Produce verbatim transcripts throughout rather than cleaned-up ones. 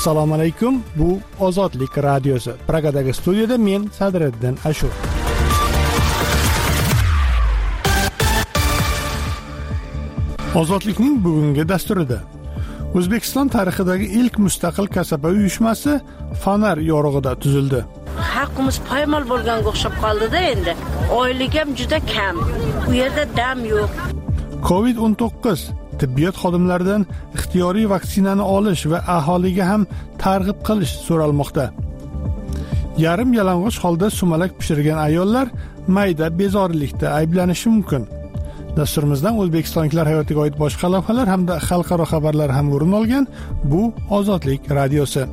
Assalomu alaykum. Bu Ozodlik radiosi. Pragadagi studiyada men Sadriddin Ashur. Ozodlikning bugungi dasturida O'zbekiston tarixidagi ilk mustaqil kasaba uyushmasi Fanar yorug'ida tuzildi. Haqqimiz poymol bo'lganga o'xshab qoldi-da endi. Oylik ham juda kam. U yerda dam yo'q. covid o'n to'qqiz tibbiyot xodimlaridan ixtiyoriy vaksinani olish va aholiga ham targ'ib qilish so'ralmoqda. Yarim yalang'och holda sumalak pishirgan ayollar mayda bezorilikda ayblanishi mumkin. Dasturimizdan O'zbekistonliklar hayotiga oid boshqa lavhalar hamda xalqaro xabarlar ham o'rin olgan. Bu Ozodlik radiosi.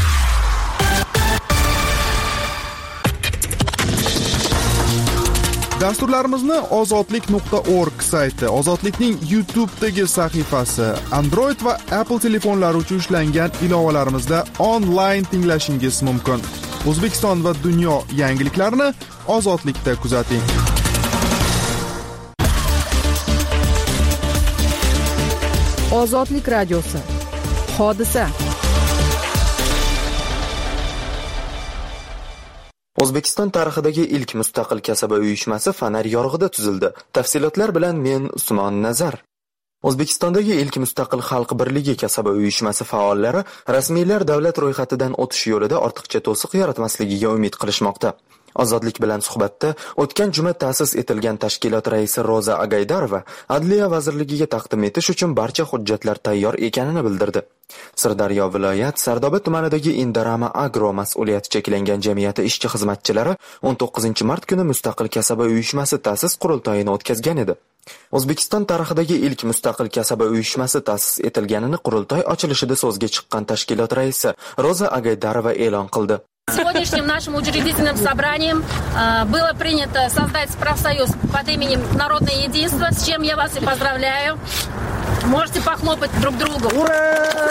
Dasturlarimizni ozodlik nuqta org sayti, Ozodlikning YouTube'dagi sahifasi, Android va Apple telefonlari uchun ishlangan ilovalarimizda onlayn tinglashingiz mumkin. O'zbekiston va dunyo yangiliklarini Ozodlikda kuzating. Ozodlik radiosi. Hodisa. O'zbekiston tarixidagi ilk mustaqil kasaba uyushmasi Fanar yorug'ida tuzildi. Tafsilotlar bilan men Usmon Nazar. O'zbekistondagi ilk mustaqil xalq birligi kasaba uyushmasi faollari rasmiylar davlat ro'yxatidan o'tish yo'lida ortiqcha to'siq yaratmasligiga umid qilishmoqda. Ozodlik bilan suhbatda o'tgan juma ta'sis etilgan tashkilot raisi Roza Agaydarova Adliya vazirligiga taqdim etish uchun barcha hujjatlar tayyor ekanini bildirdi. Sirdaryo viloyat Sardoba tumanidagi Indarama Agro mas'uliyati cheklangan jamiyati ishchi xizmatchilari o'n to'qqizinchi mart kuni mustaqil kasaba uyushmasi ta'sis qurultoyini o'tkazgan edi. O'zbekiston tarixidagi ilk mustaqil kasaba uyushmasi ta'sis etilganini qurultoy ochilishida so'zga chiqqan tashkilot raisi Roza Agaydarova e'lon qildi. Сегодняшним нашим учредительным собранием э, было принято создать профсоюз под именем Народное единство, с чем я вас и поздравляю. Можете похлопать друг другу. Ура!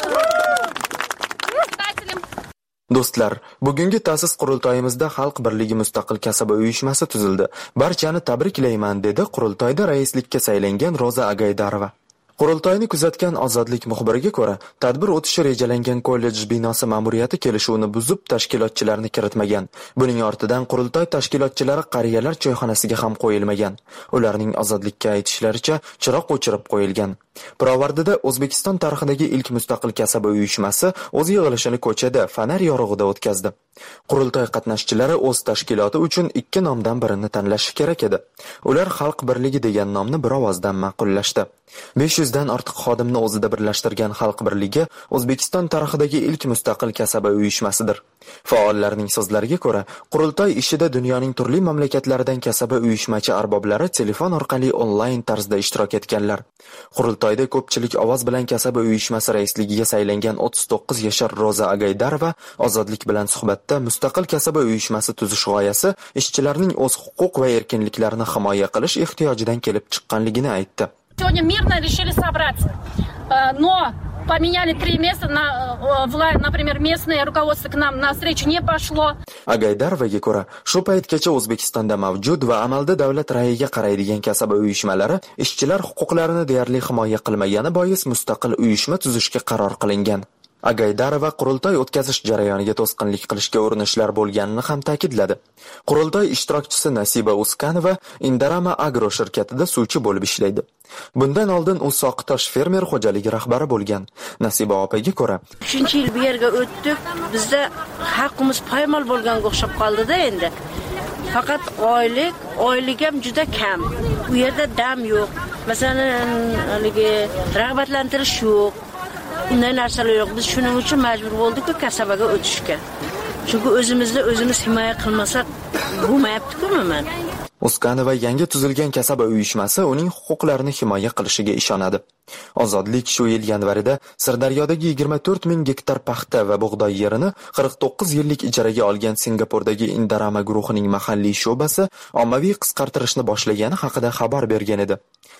Do'stlar, bugungi ta'sis qurultoyimizda Xalq birligi mustaqil kasaba uyushmasi tuzildi. Barchani tabriklayman, dedi qurultoyda raislikka saylangan Roza Agaydarova. Qurultoyni kuzatgan Ozodlik muxbiriga ko'ra, tadbir o'tishi rejalangan kollej binosi ma'muriyati kelishuvni buzib tashkilotchilarni kiritmagan. Buning ortidan qurultoy tashkilotchilari qariyalar choyxonasiga ham qo'yilmagan. Ularning Ozodlikka aytishlaricha chiroq o'chirib qo'yilgan. Pirovardida O'zbekiston tarixidagi ilk mustaqil kasaba uyushmasi o'z yig'ilishini ko'chada Fanar yorug'ida o'tkazdi. Qurultoy qatnashchilari o'z tashkiloti uchun ikki nomdan birini tanlashi kerak edi. Ular Xalq birligi degan nomni bir ovozdan ma'qullashdi. besh yuz dan ortiq xodimni o'zida birlashtirgan Xalq birligi O'zbekiston tarixidagi ilk mustaqil kasaba uyushmasidir. Faollarning so'zlariga ko'ra, qurultoy ishida dunyoning turli mamlakatlaridan kasaba uyushmachi arboblari telefon orqali onlayn tarzda ishtirok etganlar. Qurultoyda ko'pchilik ovoz bilan kasaba uyushmasi raisligiga saylangan o'ttiz to'qqiz yashar Roza Agaydarova Ozodlik bilan suhbatda mustaqil kasaba uyushmasi tuzish g'oyasi ishchilarning o'z huquq va erkinliklarini himoya qilish ehtiyojidan kelib chiqqanligini aytdi. Сегодня мирно решили собраться, но поменяли три места, на, например, местное руководство к нам на встречу не пошло. Agaydarovaga ko'ra, shu paytgacha O'zbekistonda mavjud va amalda davlat rayiga qaraydigan kasaba uyushmalari ishchilar huquqlarini deyarli himoya qilmagani bois mustaqil uyushma tuzishga qaror qilingan. Agaydarova qurultoy o'tkazish jarayoniga to'sqinlik qilishga urinishlar bo'lganini ham ta'kidladi. Qurultoy ishtirokchisi Nasiba Uskanova Indarama Agro shirkatida suvchi bo'lib ishlaydi. Bundan oldin u Soqitosh fermer xo'jaligi rahbari bo'lgan. Nasiba opaga ko'ra, uchinchi yil bu yerga o'tdik. Bizda haqqimiz poymol bo'lganga o'xshab qoldi-da endi. Faqat oylik, oylik ham juda kam. U yerda dam yo'q. Masalan, haligi rag'batlantirish yo'q. Bunday narsalar yo'q. Biz shuning uchun majbur bo'ldik-ku kasabaga o'tishga. Chunki o'zimizni o'zimiz himoya qilmasak bo'lmayapti-ku umuman. Uskanova yangi tuzilgan kasaba uyushmasi uning huquqlarini himoya qilishiga ishonadi. Ozodlik shu yil yanvarida Sirdaryodagi yigirma to'rt ming gektar paxta va bug'doy yerini qirq to'qqiz yillik ijaraga olgan Singapurdagi Indarama guruhining mahalliy sho'basi ommaviy qisqartirishni boshlagani haqida xabar bergan edi.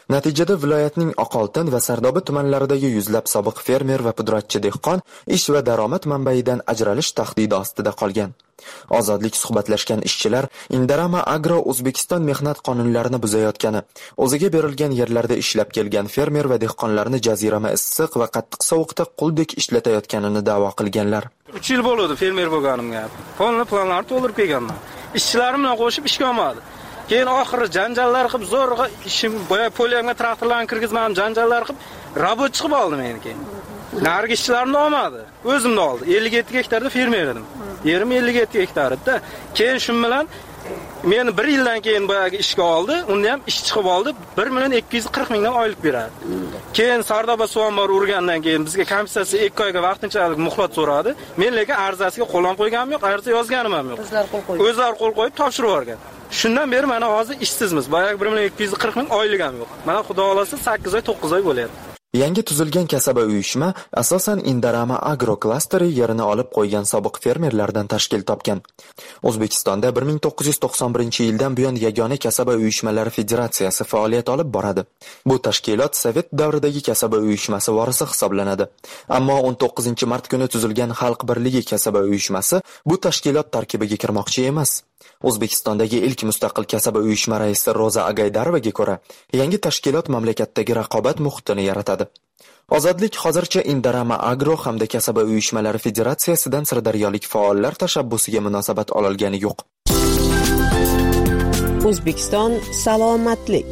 Natijada viloyatning Oqoltin va Sardoba tumanlaridagi yuzlab sobiq fermer va pudratchi dehqon ish va daromad manbaidan ajralish tahdidi ostida qolgan. Ozodlik suhbatlashgan ishchilar Indarama Agro O'zbekiston mehnat qonunlarini buzayotgani, o'ziga berilgan yerlarda ishlab kelgan fermer va dehqonlarni jazirama issiq va qattiq sovuqda quldek ishlatayotganini da'vo qilganlar. uch yil bo'ldi fermer bo'lganimga. Qonun planlarni to'ldirib kelganman. Ishchilarim bilan qo'shib ishga olmadi. Keyin oxiri janjallar qilib zo'rg'a ishim boya polyamga traktorlarni kirgizmadim, janjallar qilib robot chiqib oldim men keyin. Nargi ishchilarimni olmadi. O'zimni oldi. ellik yetti gektarda fermer edim. Yerim ellik yetti gektar edi. Keyin shu bilan meni bir yildan keyin boyagi ishga oldi. Unda ham ish chiqib oldi. bir million ikki yuz qirq mingdan oylik beradi. Keyin Sardoba suv ombori urgandan keyin bizga komissiya ikki oyga vaqtinchalik muhlat so'radi. Men lekin arizasiga qo'llan qo'yganim yo'q, ariza yozganim ham yo'q. O'zlari qo'l qo'yib. O'zlari qo'l qo'yib topshirib yuborgan. Shundan beri mana hozir ishsizmiz. Boyagi bir million ikki yuz qirq ming oylik ham yo'q. Mana xudo xolasa sakkiz oy to'qqiz oy bo'lyapti. Yangi tuzilgan kasaba uyushma asosan Indarama Agro klasteri yerini olib qo'ygan sobiq fermerlardan tashkil topgan. O'zbekistonda bir ming to'qqiz yuz to'qson birinchi yildan buyon yagona kasaba uyushmalari federatsiyasi faoliyat olib boradi. Bu tashkilot Sovet davridagi kasaba uyushmasi vorisi hisoblanadi. Ammo o'n to'qqizinchi mart kuni tuzilgan Xalq birligi kasaba uyushmasi bu tashkilot tarkibiga kirmoqchi emas. O'zbekistondagi ilk mustaqil kasaba uyushma raisi Roza Agaydarovaga ko'ra, yangi tashkilot mamlakatdagi raqobat muhitini yaratadi. Ozodlik hozircha Indarama Agro hamda kasaba uyushmalari federatsiyasidan sirdaryolik faollar tashabbusiga munosabat ololgani yo'q. O'zbekiston salomatlik.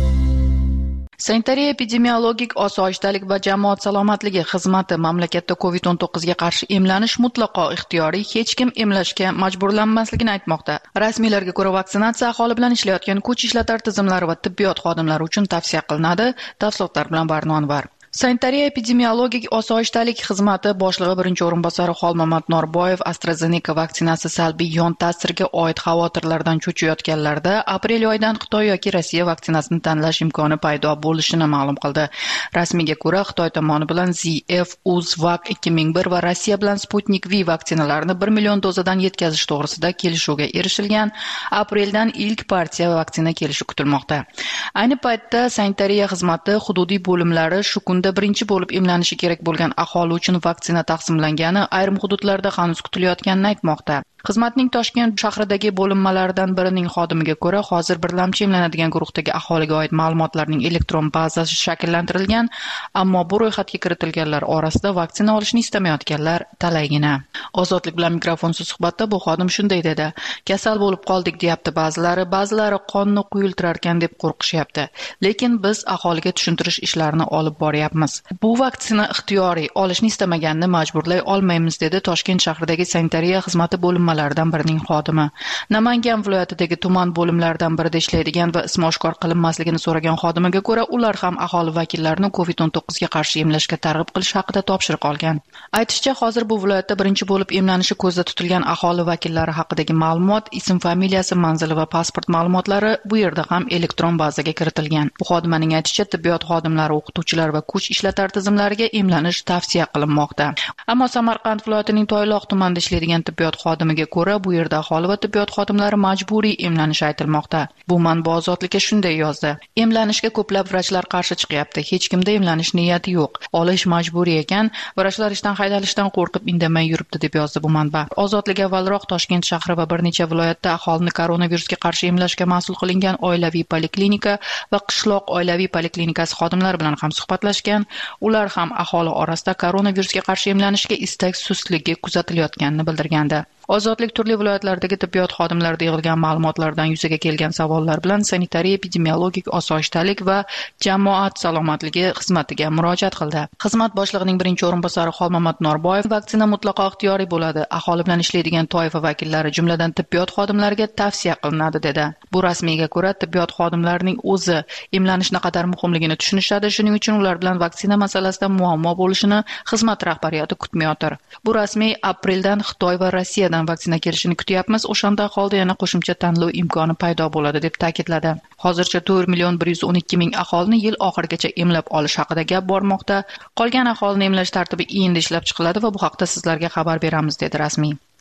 Sanitariya epidemiologik osoyishtalik va jamoat salomatligi xizmati mamlakatda covid o'n to'qqiz ga qarshi emlanish mutlaqo ixtiyoriy, hech kim emlashga majburlanmasligini aytmoqda. Rasmiylarga ko'ra, vaksinatsiya aholi bilan ishlayotgan kuch ishlatar tizimlari va tibbiyot xodimlari uchun tavsiya qilinadi. Tafsilotlar bilan Barno Anvar. Sanitariya epidemiologik osoyishtalik xizmati boshlig'i birinchi o'rinbosari Xolmamat Norboyev AstraZeneca vaksinasi salbiy yon ta'siriga oid xavotirlardan cho'chiyotganlarda aprel oyidan Xitoy yoki Rossiya vaksinasini tanlash imkoni paydo bo'lishini ma'lum qildi. Rasmiyga ko'ra, Xitoy tomoni bilan Z F, Uzvak ikki ming bir va Rossiya bilan Sputnik V vaksinalarini bir million dozadan yetkazish to'g'risida kelishuvga erishilgan. Apreldan ilk partiya vaksina kelishi kutilmoqda. Ayni paytda sanitariya xizmati hududiy bo'limlari shu kun birinchi bo'lib emlanishi kerak bo'lgan aholi uchun vaksina taqsimlangani ayrim hududlarda hanuz kutilayotganini aytmoqda. Xizmatning Toshkent shahridagi bo'linmalaridan birining xodimiga ko'ra, hozir birlamchi emlanadigan guruhdagi aholiga oid ma'lumotlarning elektron bazasi shakllantirilgan, ammo bu ro'yxatga kiritilganlar orasida vaksina olishni istamayotganlar talaygina. Ozodlik bilan mikrofonsiz suhbatda bu xodim shunday dedi: "Kasal bo'lib qoldik deyapti ba'zilari, ba'zilari qonni quyiltirarkan deb qo'rqishyapti. Lekin biz aholiga tushuntirish ishlarini olib boryapmiz. Bu vaksina ixtiyoriy, olishni istamaganni majburlay olmaymiz", dedi Toshkent shahridagi sanitariya xizmati bo'linmalari laridan birining xodimi. Namangan viloyatidagi tuman bo'limlaridan birida ishlaydigan va ismi oshkor qilinmasligini so'ragan xodimiga ko'ra, ular ham aholi vakillarini covid o'n to'qqiz ga qarshi emlashga targ'ib qilish haqida topshiriq olgan. Aytishicha, hozir bu viloyatda birinchi bo'lib emlanishi ko'zda tutilgan aholi vakillari haqidagi ma'lumot, ism, familiyasi, manzili va pasport ma'lumotlari bu yerda ham elektron bazaga kiritilgan. Bu xodimaning aytishicha, tibbiyot xodimlari, o'qituvchilar va kuch ishlatar tizimlariga emlanish tavsiya qilinmoqda. Ammo Samarqand viloyatining Toyloq tumanida ishlaydigan tibbiyot xodimiga ko'ra, bu yerda aholi va tibbiyot xodimlari majburiy emlanishi aytilmoqda. Bu manba Ozodlikka shunday yozdi: "Emlanishga ko'plab vrachlar qarshi chiqyapti. Hech kimda emlanish niyati yo'q. Olish majburiy ekan, vrachlar ishdan haydalishdan qo'rqib indamay yuribdi", deb yozdi bu manba. Ozodlik avvalroq Toshkent shahri va bir necha viloyatda aholini koronavirusga qarshi emlashga mas'ul qilingan oilaviy poliklinika va qishloq oilaviy poliklinikasi xodimlari bilan ham suhbatlashgan. Ular ham aholi orasida koronavirusga qarshi emlanishga istak sustligi kuzatilayotganini bildirgandi. Ozodlik turli viloyatlardagi tibbiyot xodimlarida yig'ilgan ma'lumotlardan yuzaga kelgan savollar bilan sanitariya epidemiologik osoyishtalik va jamoat salomatligi xizmatiga murojaat qildi. Xizmat boshlig'ining birinchi o'rinbosari Xolmamat Norboyev, vaksina mutlaqo ixtiyoriy bo'ladi. Aholi bilan ishlaydigan toifa vakillari, jumladan tibbiyot xodimlariga tavsiya qilinadi, dedi. Bu rasmiyga ko'ra, tibbiyot xodimlarining o'zi emlanish naqadar muhimligini tushunishadi, shuning uchun ular bilan vaksina masalasida muammo bo'lishini xizmat rahbariyati kutmayotir. Bu rasmiy apreldan Xitoy va Rossiya vaksina kelishini kutyapmiz. O'shanda aholida yana qo'shimcha tanlov imkoni paydo bo'ladi, deb ta'kidladi. Hozircha to'rt million bir yuz o'n ikki ming aholini yil oxirigacha emlab olish haqida gap bormoqda. Qolgan aholini emlash tartibi endi ishlab chiqiladi va bu haqda sizlarga xabar beramiz, dedi rasmiy.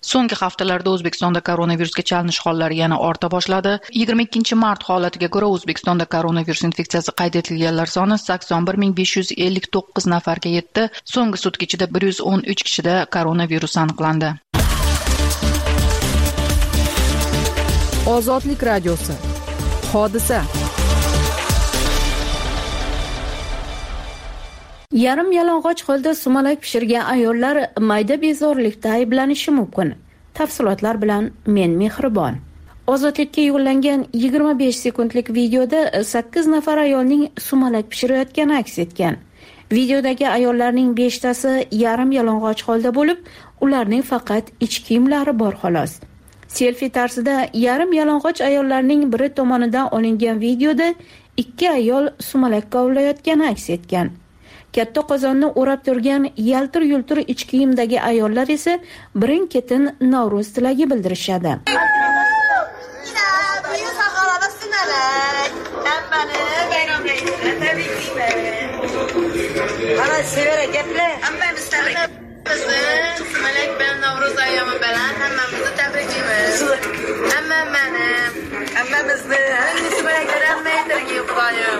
So'nggi haftalarda O'zbekistonda koronavirusga chalinish hollari yana orta boshladi. yigirma ikkinchi mart holatiga ko'ra O'zbekistonda koronavirus infeksiyasi qayd etilganlar soni sakson bir ming besh yuz ellik to'qqiz nafarga yetdi. So'nggi sutka ichida bir yuz o'n uch kishida koronavirus aniqlandi. Ozodlik radiosi. Hodisa. Yarim yalang'och holda sumalak pishirgan ayollar mayda bezorilikda ayblanishi mumkin. Tafsilotlar bilan men Mehribon. Ozodlikka yo'llangan yigirma besh sekundlik videoda sakkiz nafar ayolning sumalak pishirayotgani aks etgan. Videodagi ayollarning beshtasi yarim yalang'och holda bo'lib, ularning faqat ichki kiyimlari bor xolos. Selfie tarzida yarim yalang'och ayollarning biri tomonidan olingan videoda ikki ayol sumalak kovlayotgani aks etgan. Katta qozonni o'rab turgan yaltir-yultir ichki kiyimdagi ayollar esa birin-ketin Navro'z tilagi bildirishadi. Sumalak bilan Navro'z ayyomi bilan hammamizni tabriklaymiz. Hamma meni, hammamizni, sumalaklar hammaytirga Xudoyim.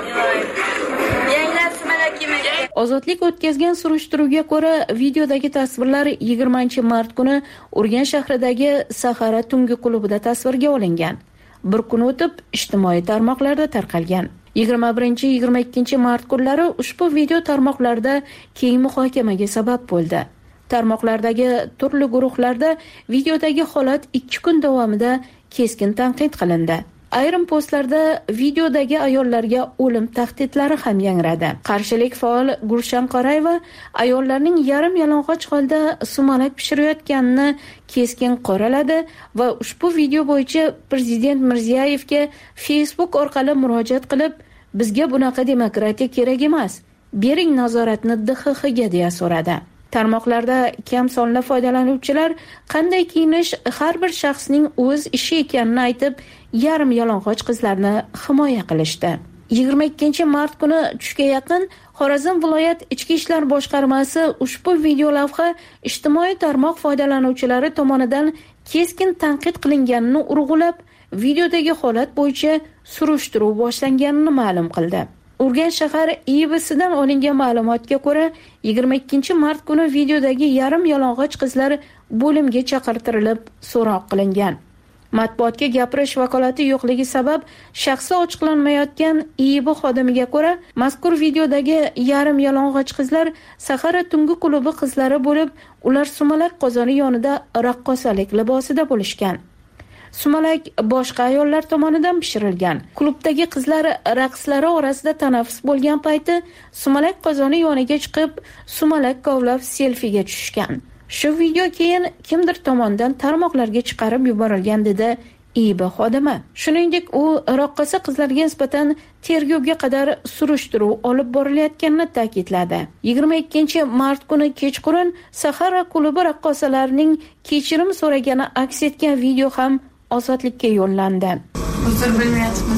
Yanglar sumalak yemagan. Ozodlik o'tkazgan surishtiruvga ko'ra, videodagi tasvirlar yigirmanchi mart kuni Urganch shahridagi Sahara tungi klubida tasvirga olingan. Bir kun o'tib ijtimoiy tarmoqlarda tarqalgan. yigirma birinchi yigirma ikkinchi mart kunlari ushbu video tarmoqlarda keng muhokamaga sabab bo'ldi. Tarmoqlardagi turli guruhlarda videodagi holat ikki kun davomida keskin tanqid qilindi. Ayrim postlarda videodagi ayollarga o'lim tahdidlari ham yangradi. Qarshilik faol Gurshan Qorayeva ayollarning yarim yalang'och holda sumalak pishirayotganini keskin qoraladi va ushbu video bo'yicha Prezident Mirziyoyevga Facebook orqali murojaat qilib, bizga bunaqa demokratiya kerak emas. Bering nazoratni D X X ga deya so'radi. Tarmoqlarda kam sonli foydalanuvchilar qanday kiyinish har bir shaxsning o'z ishi ekanini aytib, yarim yalang'och qizlarni himoya qilishdi. yigirma ikkinchi mart kuni tushga yaqin Xorazm viloyat Ichki ishlar boshqarmasi ushbu video lavha ijtimoiy tarmoq foydalanuvchilari tomonidan keskin tanqid qilinganini urg'ulab, videodagi holat bo'yicha surishtiruv boshlanganini ma'lum qildi. Urganch shahar I B S'dan olingan ma'lumotga ko'ra, yigirma ikkinchi mart kuni videodagi yarim yalang'och qizlar bo'limga chaqirtirilib, so'roq qilingan. Matbuotga gapirish vakolati yo'qligi sabab shaxsi ochiqlanmayotgan I B xodimiga ko'ra, mazkur videodagi yarim yalang'och qizlar Sahara tungi klubi qizlari bo'lib, ular sumalak qozoni yonida raqqosalik libosida bo'lishgan. Sumalak boshqa ayollar tomonidan pishirilgan. Klubdagi qizlar raqslari orasida tanaffus bo'lgan payti sumalak qozoni yoniga chiqib, sumalak kovlab selfiga tushishgan. Shu video keyin kimdir tomonidan tarmoqlarga chiqarib yuborilgan dedi I B xodimi. Shuningdek, u raqqosa qizlarga nisbatan tergovga qadar surishtiruv olib borilayotganini ta'kidladi. yigirma ikkinchi mart kuni kechqurun Sahara klubi raqqosalarining kechirim so'ragani aks etgan video ham Ozodlikka yo'llandi. Uzr bilmayapmiz,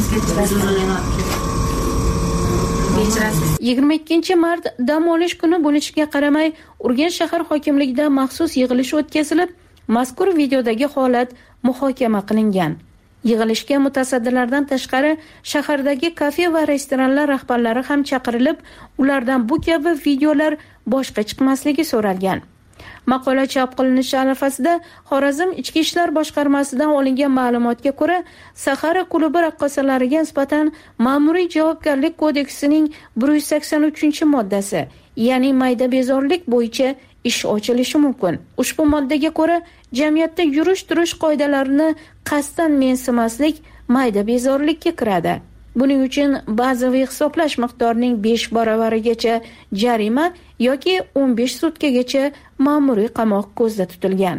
kechirasiz. yigirma ikkinchi mart dam olish kuni bo'lishiga qaramay, Urganch shahar hokimligida maxsus yig'ilish o'tkazilib, mazkur videodagi holat muhokama qilingan. Yig'ilishga mutasaddilardan tashqari shahardagi kafe va restoranlar rahbarlari ham chaqirilib, ulardan bu kabi videolar boshqa chiqmasligi so'ralgan. Maqola chop qilinishi arafasida Xorazm Ichki ishlar boshqarmasidan olingan ma'lumotga ko'ra, Sahara klubi raqqosalariga nisbatan ma'muriy javobgarlik kodeksining bir yuz sakson uchinchi moddasi, ya'ni mayda bezorilik bo'yicha ish ochilishi mumkin. Ushbu moddaga ko'ra, jamiyatda yurish-turish qoidalarini qasddan mensimaslik mayda bezorilikka kiradi. Buning uchun bazaviy hisoblash miqdorining besh baravarigacha jarima yoki o'n besh sutkagacha ma'muriy qamoq ko'zda tutilgan.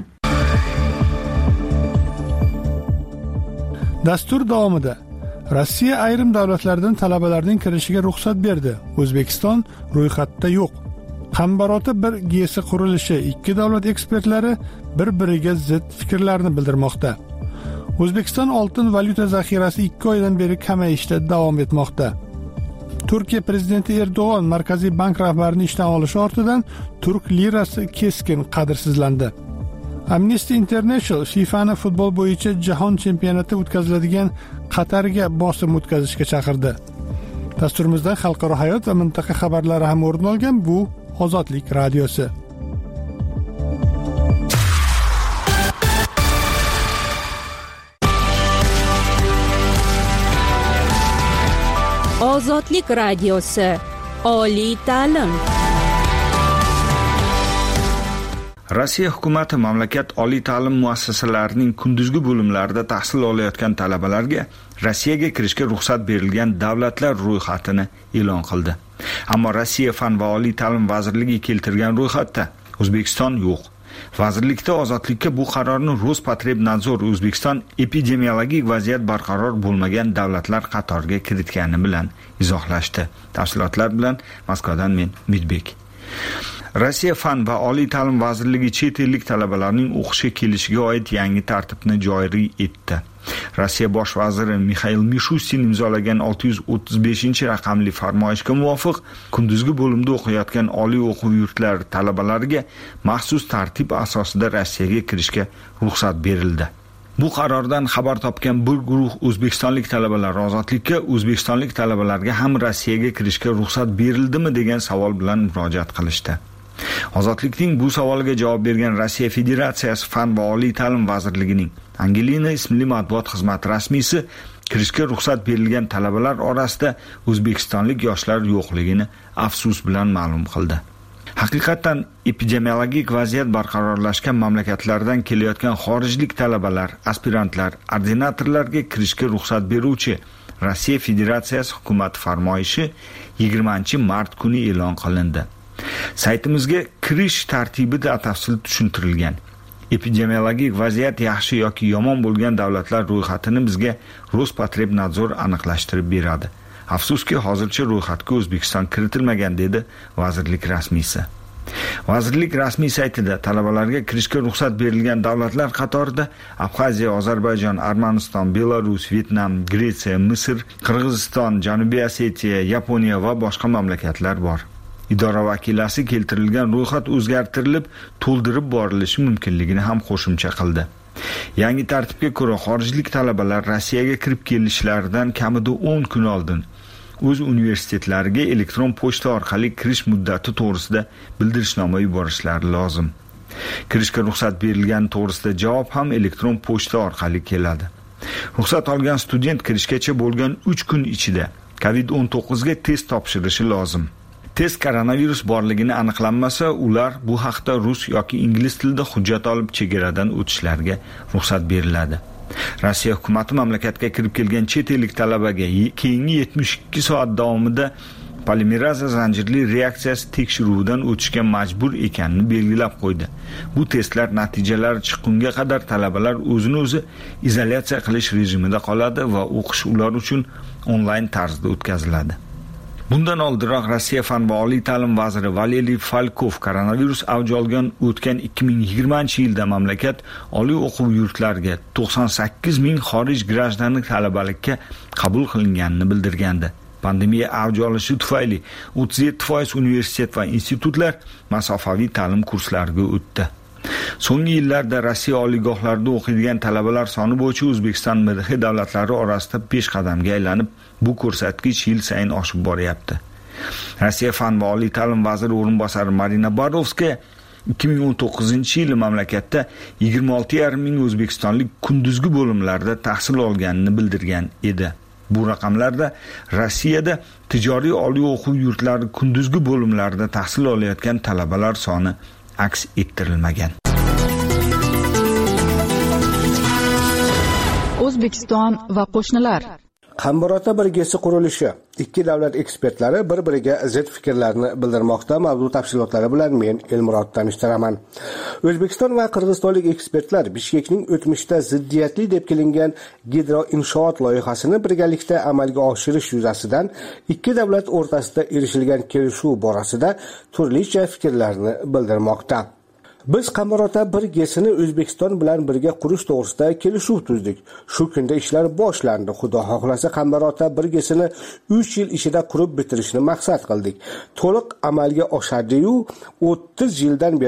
Dastur davomida Rossiya ayrim davlatlardan talabalarning kirishiga ruxsat berdi. O'zbekiston ro'yxatda yo'q. Qambaroti bir G S qurilishi ikki davlat ekspertlari bir-biriga zid fikrlarni bildirmoqda. O'zbekiston oltin valyuta zaxirasi ikki oydan beri kamayishda davom etmoqda. Turkiya prezidenti Erdo'g'on Markaziy bank rahbarini ishdan olishi ortidan turk lirasi keskin qadrsizlandi. Amnesty International FIFAni futbol bo'yicha jahon chempionati o'tkaziladigan Qatarga bosim o'tkazishga chaqirdi. Dasturimizda xalqaro hayot va mintaqa xabarlari ham o'rin olgan. Bu Ozodlik radiosi. Ozodlik radiosi. Oliy ta'lim. Rossiya hukumati mamlakat oliy ta'lim muassasalarining kunduzgi bo'limlarida tahsil olayotgan talabalarga Rossiyaga kirishga ruxsat berilgan davlatlar ro'yxatini e'lon qildi. Ammo Rossiya fan va oliy ta'lim vazirligi keltirgan ro'yxatda O'zbekiston yo'q. Vazirlikda Ozodlikka bu qarorni Rospotrebnadzor O'zbekiston epidemiologik vaziyat barqaror bo'lmagan davlatlar qatoriga kiritgani bilan izohlashdi. Tafsilotlar bilan Moskvadan men Midbek. Rossiya fan va oliy ta'lim vazirligi chet ellik talabalarning o'qishga kelishiga oid yangi tartibni joriy etdi. Rossiya bosh vaziri Mixail Mishustin imzolagan olti yuz o'ttiz beshinchi raqamli farmoyishga muvofiq kunduzgi bo'limda o'qiyotgan oliy o'quv yurtlari talabalariga maxsus tartib asosida Rossiyaga kirishga ruxsat berildi. Bu qarordan xabar topgan bir guruh o'zbekistonlik talabalar Ozodlikka o'zbekistonlik talabalarga ham Rossiyaga kirishga ruxsat berildimi degan savol bilan murojaat qilishdi. Ozodlikning bu savoliga javob bergan Rossiya Federatsiyasi fan va oliy ta'lim vazirligining Angelina ismli matbuot xizmati rasmiysi kirishga ruxsat berilgan talabalar orasida o'zbekistonlik yoshlar yo'qligini afsus bilan ma'lum qildi. Haqiqatan epidemiologik vaziyat barqarorlashgan mamlakatlardan kelayotgan xorijlik talabalar, aspirantlar, ordinatorlarga kirishga ruxsat beruvchi Rossiya Federatsiyasi hukumati farmoyishi yigirmanchi mart kuni e'lon qilindi. Saytimizga kirish tartibi batafsil tushuntirilgan. Epidemiologik vaziyat yaxshi yoki yomon bo'lgan davlatlar ro'yxatini bizga Rospotrebnadzor aniqlashtirib beradi. Afsuski, hozircha ro'yxatga O'zbekiston kiritilmagan dedi vazirlik rasmiysi. Vazirlik rasmiy saytida talabalarga kirishga ruxsat berilgan davlatlar qatorida Abxaziya, Ozarbayjon, Armaniston, Belarus, Vyetnam, Gretsiya, Misr, Qirg'iziston, Janubiy Osetiya, Yaponiya va boshqa mamlakatlar bor. Idora vakilasi keltirilgan ro'yxat o'zgartirilib, to'ldirib borilishi mumkinligini ham qo'shimcha qildi. Yangi tartibga ko'ra xorijlik talabalar Rossiyaga kirib kelishlaridan kamida o'n kun oldin o'z universitetlariga elektron pochta orqali kirish muddati to'g'risida bildirishnoma yuborishlari lozim. Kirishga ruxsat berilgan to'g'risida javob ham elektron pochta orqali keladi. Ruxsat olgan student kirishgacha bo'lgan uch kun ichida covid o'n to'qqiz ga test topshirishi lozim. Test koronavirus borligini aniqlanmasa, ular bu haqda rus yoki ingliz tilida hujjat olib chegaradan o'tishlariga ruxsat beriladi. Rossiya hukumati mamlakatga kirib kelgan chet ellik talabaga keyingi yetmish ikki soat davomida polimeraza zanjirli reaksiyasi tekshiruvidan o'tishga majbur ekanini belgilab qo'ydi. Bu testlar natijalari chiqqunga qadar talabalar o'zini o'zi izolyatsiya qilish rejimida qoladi va o'qish ular uchun onlayn tarzda o'tkaziladi. Bundan oldinroq Rossiya fan va oliy ta'lim vaziri Valeriy Falkov koronavirus avj olgan o'tgan ikki ming yigirmanchi yilda mamlakat oliy o'quv yurtlariga to'qson sakkiz ming xorij grajdanlik talabalikka qabul qilinganini bildirgandi. Pandemiya avj olishi tufayli o'ttiz yetti foiz universitet va institutlar masofaviy ta'lim kurslariga o'tdi. So'nggi yillarda Rossiya oliygohlarida o'qiydigan talabalar soni bo'yicha O'zbekiston M D H davlatlari orasida peshqadamga aylanib, bu ko'rsatkich yil sayin oshib boryapti. Rossiya fan va oliy ta'lim vaziri o'rinbosari Marina Barovskaya ikki ming o'n to'qqizinchi yili mamlakatda yigirma olti yarim ming o'zbekistonlik kunduzgi bo'limlarda tahsil olganini bildirgan edi. Bu raqamlarda Rossiyada tijoriy oliy o'quv yurtlari kunduzgi bo'limlarida tahsil olayotgan talabalar soni aks ettirilmagan. O'zbekiston va qo'shnilar. Qambarota birgesi qurilishi. Ikki davlat ekspertlari bir-biriga zid fikrlarni bildirmoqda. Mavzu tafsilotlari bilan men Elmurod tanishtiraman. O'zbekiston va qirg'izistonlik ekspertlar Bishkekning o'tmishda ziddiyatli deb kelingan gidroinshoot loyihasini birgalikda amalga oshirish yuzasidan ikki davlat o'rtasida erishilgan kelishuv borasida turlicha fikrlarni bildirmoqda. Biz Qambarota birgesini O'zbekiston bilan birga qurish to'g'risida kelishuv tuzdik. Shu kunda ishlar boshlandi. Xudo xohlasa Qambarota birgesini uch yil ichida qurib bitirishni maqsad qildik. To'liq amalga oshadi-yu, o'ttiz yildan beri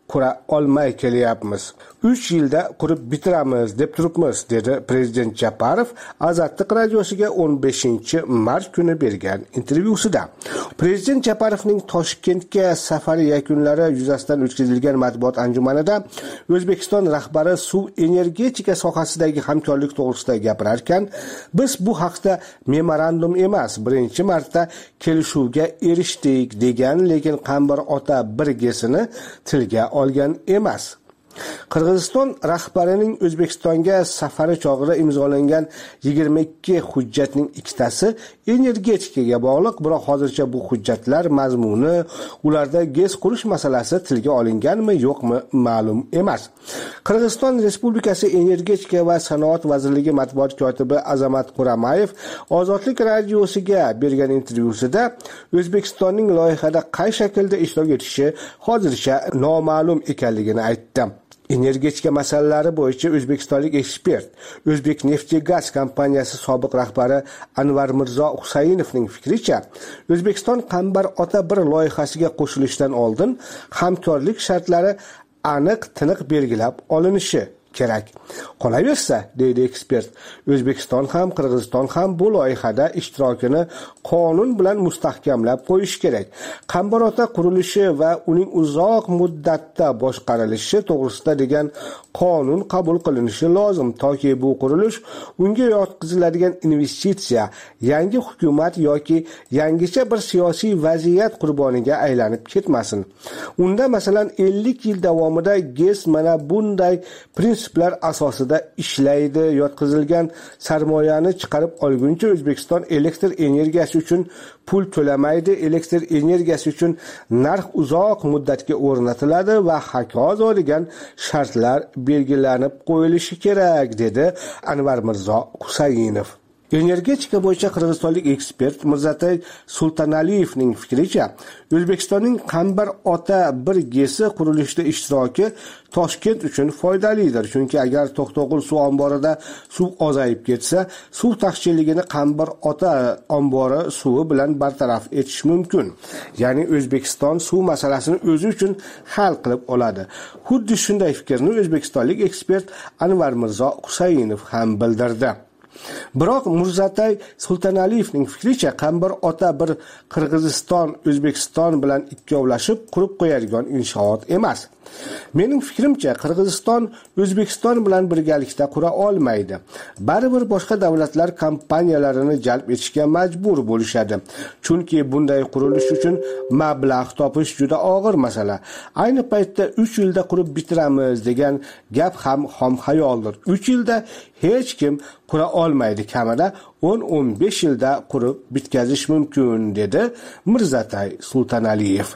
qura olmay kelyapmiz. uch yilda qurib bitiramiz deb turibmiz, dedi prezident Japarov Azadlik radiosiga o'n beshinchi mart kuni bergan intervyusida. Prezident Japarovning Toshkentga safari yakunlari yuzasidan o'tkazilgan matbuot anjumanida O'zbekiston rahbari suv energetika sohasidagi hamkorlik to'g'risida gapirar ekan, biz bu haqda memorandum emas, birinchi marta kelishuvga erishdik degan, lekin Qambar ota birgesini tilga olgan emas. Qirg'iziston rahbarining O'zbekistonga safari chog'ida imzolangan yigirma ikki hujjatning ikkitasi energetikaga bog'liq, biroq hozircha bu hujjatlar mazmuni, ularda gez qurish masalasi tilga olinganmi yo'qmi ma'lum emas. Qirg'iziston Respublikasi Energetika va sanoat vazirligi matbuot kotibi Azamat Quramayev Ozodlik radiosiga bergan intervyusida O'zbekistonning loyihada qay shaklda ishtirok etishi hozircha noma'lum ekanligini aytdi. Energetika masalalari bo'yicha o'zbekistonlik ekspert, O'zbek Neftegaz kompaniyasi sobiq rahbari Anvar Mirzo Husaynovning fikricha, O'zbekiston Qambar ota bir loyihasiga qo'shilishdan oldin hamkorlik shartlari aniq-tiniq belgilab olinishi kerak. Qolaversa, deydi ekspert, O'zbekiston ham Qirg'iziston ham bu loyihada ishtirokini qonun bilan mustahkamlab qo'yish kerak. Qambar ota qurilishi va uning uzoq muddatda boshqarilishi to'g'risida degan qonun qabul qilinishi lozim, toki bu qurilish unga yotqiziladigan investitsiya yangi hukumat yoki yangicha bir siyosiy vaziyat qurboniga aylanib ketmasin. Unda masalan ellik yil davomida GES mana bunday prinsiplar asosida ishlaydi, yotqizilgan sarmoyani chiqarib olguncha O'zbekiston elektr energiyasi uchun pul to'lamaydi, elektr energiyasi uchun narx uzoq muddatga o'rnatiladi va hokazo degan shartlar belgilanib qo'yilishi kerak, dedi Anvar Mirzo Husayinov. Energetika bo'yicha qirg'izistonlik ekspert Mirzatay Sultanaliyevning fikricha, O'zbekistonning Qambar ota bir gesi qurilishida ishtiroki Toshkent uchun foydalidir, chunki agar To'xtog'ul suv omborida suv ozayib ketsa, suv taqchilligini Qambar ota ombori suvi bilan bartaraf etish mumkin. Ya'ni O'zbekiston suv masalasini o'zi uchun hal qilib oladi. Xuddi shunday fikrni o'zbekistonlik ekspert Anvar Mirzo Husayinov ham bildirdi. Biroq Mirzatay Sultanaliyevning fikricha, Qambar ota bir Qirg'iziston O'zbekiston bilan ikkovlashib qurib qo'yadigan inshoot emas. Mening fikrimcha, Qirg'iziston O'zbekiston bilan birgalikda qura olmaydi. Baribir boshqa davlatlar kompaniyalarini jalb etishga majbur bo'lishadi. Chunki bunday qurilish uchun mablag' topish juda og'ir masala. Ayni paytda uch yilda qurib bitiramiz degan gap ham xom xayoldir. uch yilda hech kim qura olmaydi, kamida o'n o'n besh yilda qurib bitkazish mumkin, dedi Mirzatay Sultanaliyev.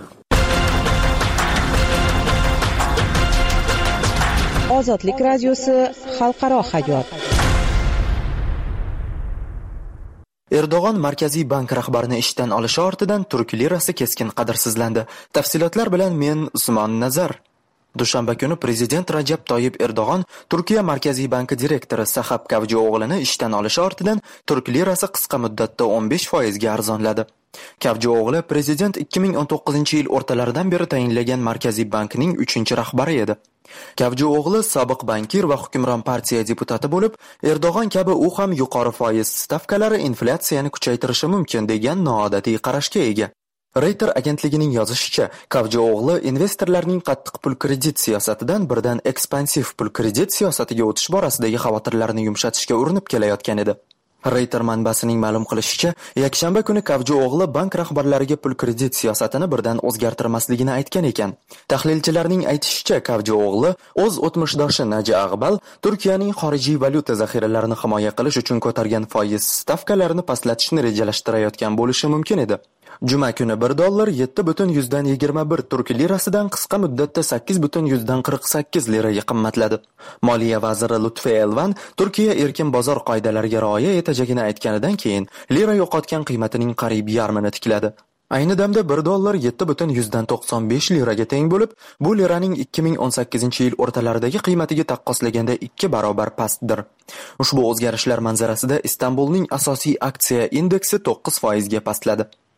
Ozodlik radiosi xalqaro hayot. Erdo'g'on Markaziy bank rahbarini ishdan olishi ortidan turk lirasi keskin qadrsizlandi. Tafsilotlar bilan men Usmon Nazar. Dushanba kuni prezident Rajab Toyyib Erdo'g'on Turkiya Markaziy banki direktori Sahab Kavcıoğlu'ni ishdan olishi ortidan turk lirasi qisqa muddatda o'n besh foiz ga arzonladi. Kavcıoğlu prezident ikki ming o'n to'qqizinchi yil o'rtalaridan beri tayinlagan Markaziy bankning uchinchi rahbari edi. Kavcıoğlu sobiq bankir va hukmron partiya deputati bo'lib, Erdo'g'on kabi u ham yuqori foiz stavkalari inflyatsiyani kuchaytirishi mumkin degan noodatiy qarashga ega. Reuters agentligining yozishicha, Kavcıoğlu investorlarning qattiq pul kredit siyosatidan birdan ekspansiv pul kredit siyosatiga o'tish borasidagi xavotirlarni yumshatishga urinib kelayotgan edi. Reuters manbasining ma'lum qilishicha, yakshanba kuni Kavcıoğlu bank rahbarlariga pul kredit siyosatini birdan o'zgartirmasligini aytgan ekan. Tahlilchilarning aytishicha, Kavcıoğlu o'z o'tmishdoshi Naji Ag'bal Turkiyaning xorijiy valyuta zaxiralarini himoya qilish uchun ko'targan foiz stavkalarini pastlatishni rejalashtirayotgan bo'lishi mumkin edi. Juma kuni bir dollar yetti butun yuzdan yigirma bir turk lirasidan qisqa muddatda sakkiz butun yuzdan qirq sakkiz liraga qimmatladi. Moliya vaziri Lutfi Elvan Turkiya erkin bozor qoidalariga rioya etajagini aytganidan keyin lira yo'qotgan qiymatining qariyb yarmini tikladi. Ayni damda bir dollar yetti butun yuzdan to'qson besh liraga teng bo'lib, bu liraning ikki ming o'n sakkizinchi yil o'rtalaridagi qiymatiga taqqoslaganda ikki barobar pastdir. Ushbu o'zgarishlar manzarasida Istanbulning asosiy aksiya indeksi to'qqiz foiz ga pastladi.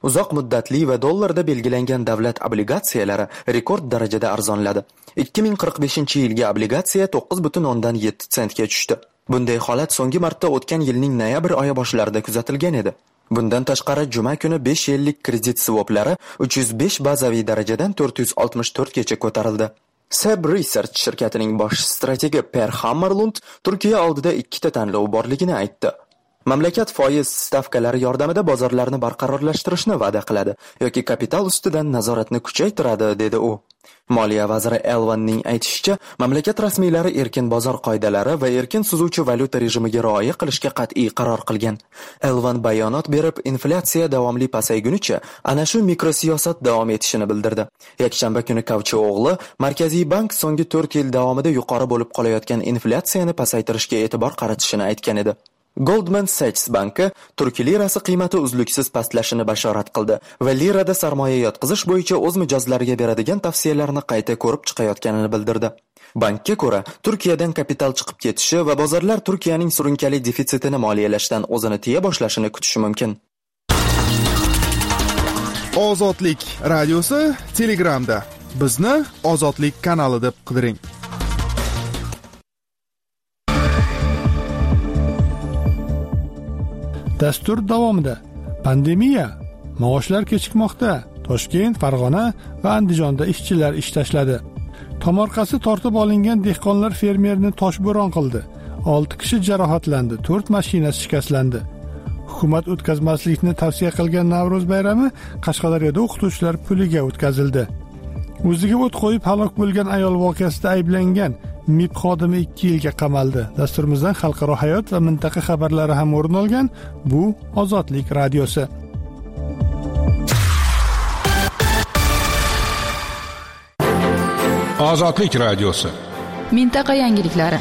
Uzoq muddatli va dollarda belgilangan davlat obligatsiyalari rekord darajada arzonladi. ikki ming qirq beshinchi yilgi obligatsiya to'qqiz butun o'ndan yetti sentga tushdi. Bunday holat so'nggi marta o'tgan yilning noyabr oyi boshlarida kuzatilgan edi. Bundan tashqari juma kuni besh yillik kredit swaplari uch yuz besh bazaviy darajadan to'rt yuz oltmish to'rt gacha ko'tarildi. Seb Research shirkatining bosh strategi Per Hammarlund Turkiya oldida ikkita tanlov borligini aytdi. Mamlakat foiz stavkalari yordamida bozorlarni barqarorlashtirishni va'da qiladi yoki kapital ustidan nazoratni kuchaytiradi, dedi u. Moliya vaziri Elvanning aytishicha, mamlakat rasmiylari erkin bozor qoidalari va erkin suzuvchi valyuta rejimiga rioya qilishga qat'iy qaror qilgan. Elvan bayonot berib, inflyatsiya davomli pasaygunicha ana shu mikrosiyosat davom etishini bildirdi. Yakshanba kuni Kavchi o'g'li Markaziy bank so'nggi to'rt yil davomida yuqori bo'lib qolayotgan inflyatsiyani pasaytirishga e'tibor qaratishini aytgan edi. Goldman Sachs banki turk lirasi qiymati uzluksiz pastlashini bashorat qildi va lirada sarmoya yotqizish bo'yicha o'z mijozlariga beradigan tavsiyalarni qayta ko'rib chiqayotganini bildirdi. Bankka ko'ra, Turkiyadan kapital chiqib ketishi va bozorlar Turkiyaning surunkali defitsitini moliyalashdan o'zini tiya boshlashini kutishi mumkin. Ozodlik radiosi Telegramda. Bizni Ozodlik kanali deb qidiring. Dastur davomida pandemiya, maoshlar kechikmoqda. Toshkent, Farg'ona va Andijonda ishchilar ish tashladi. Tomorqasi tortib olingan dehqonlar fermerni toshbo'ron qildi. olti kishi jarohatlandi, to'rt mashinasi shikastlandi. Hukumat o'tkazmaslikni tavsiya qilgan Navro'z bayrami Qashqadaryoda o'qituvchilar puliga o'tkazildi. O'ziga o't qo'yib halok bo'lgan ayol voqeasida ayblangan M I B xodimi ikki yilga qamaldi. Dasturimizdan xalqaro hayot va mintaqa xabarlari ham o'rin olgan. Bu Ozodlik radiosi. Ozodlik radiosi. Mintaqa yangiliklari.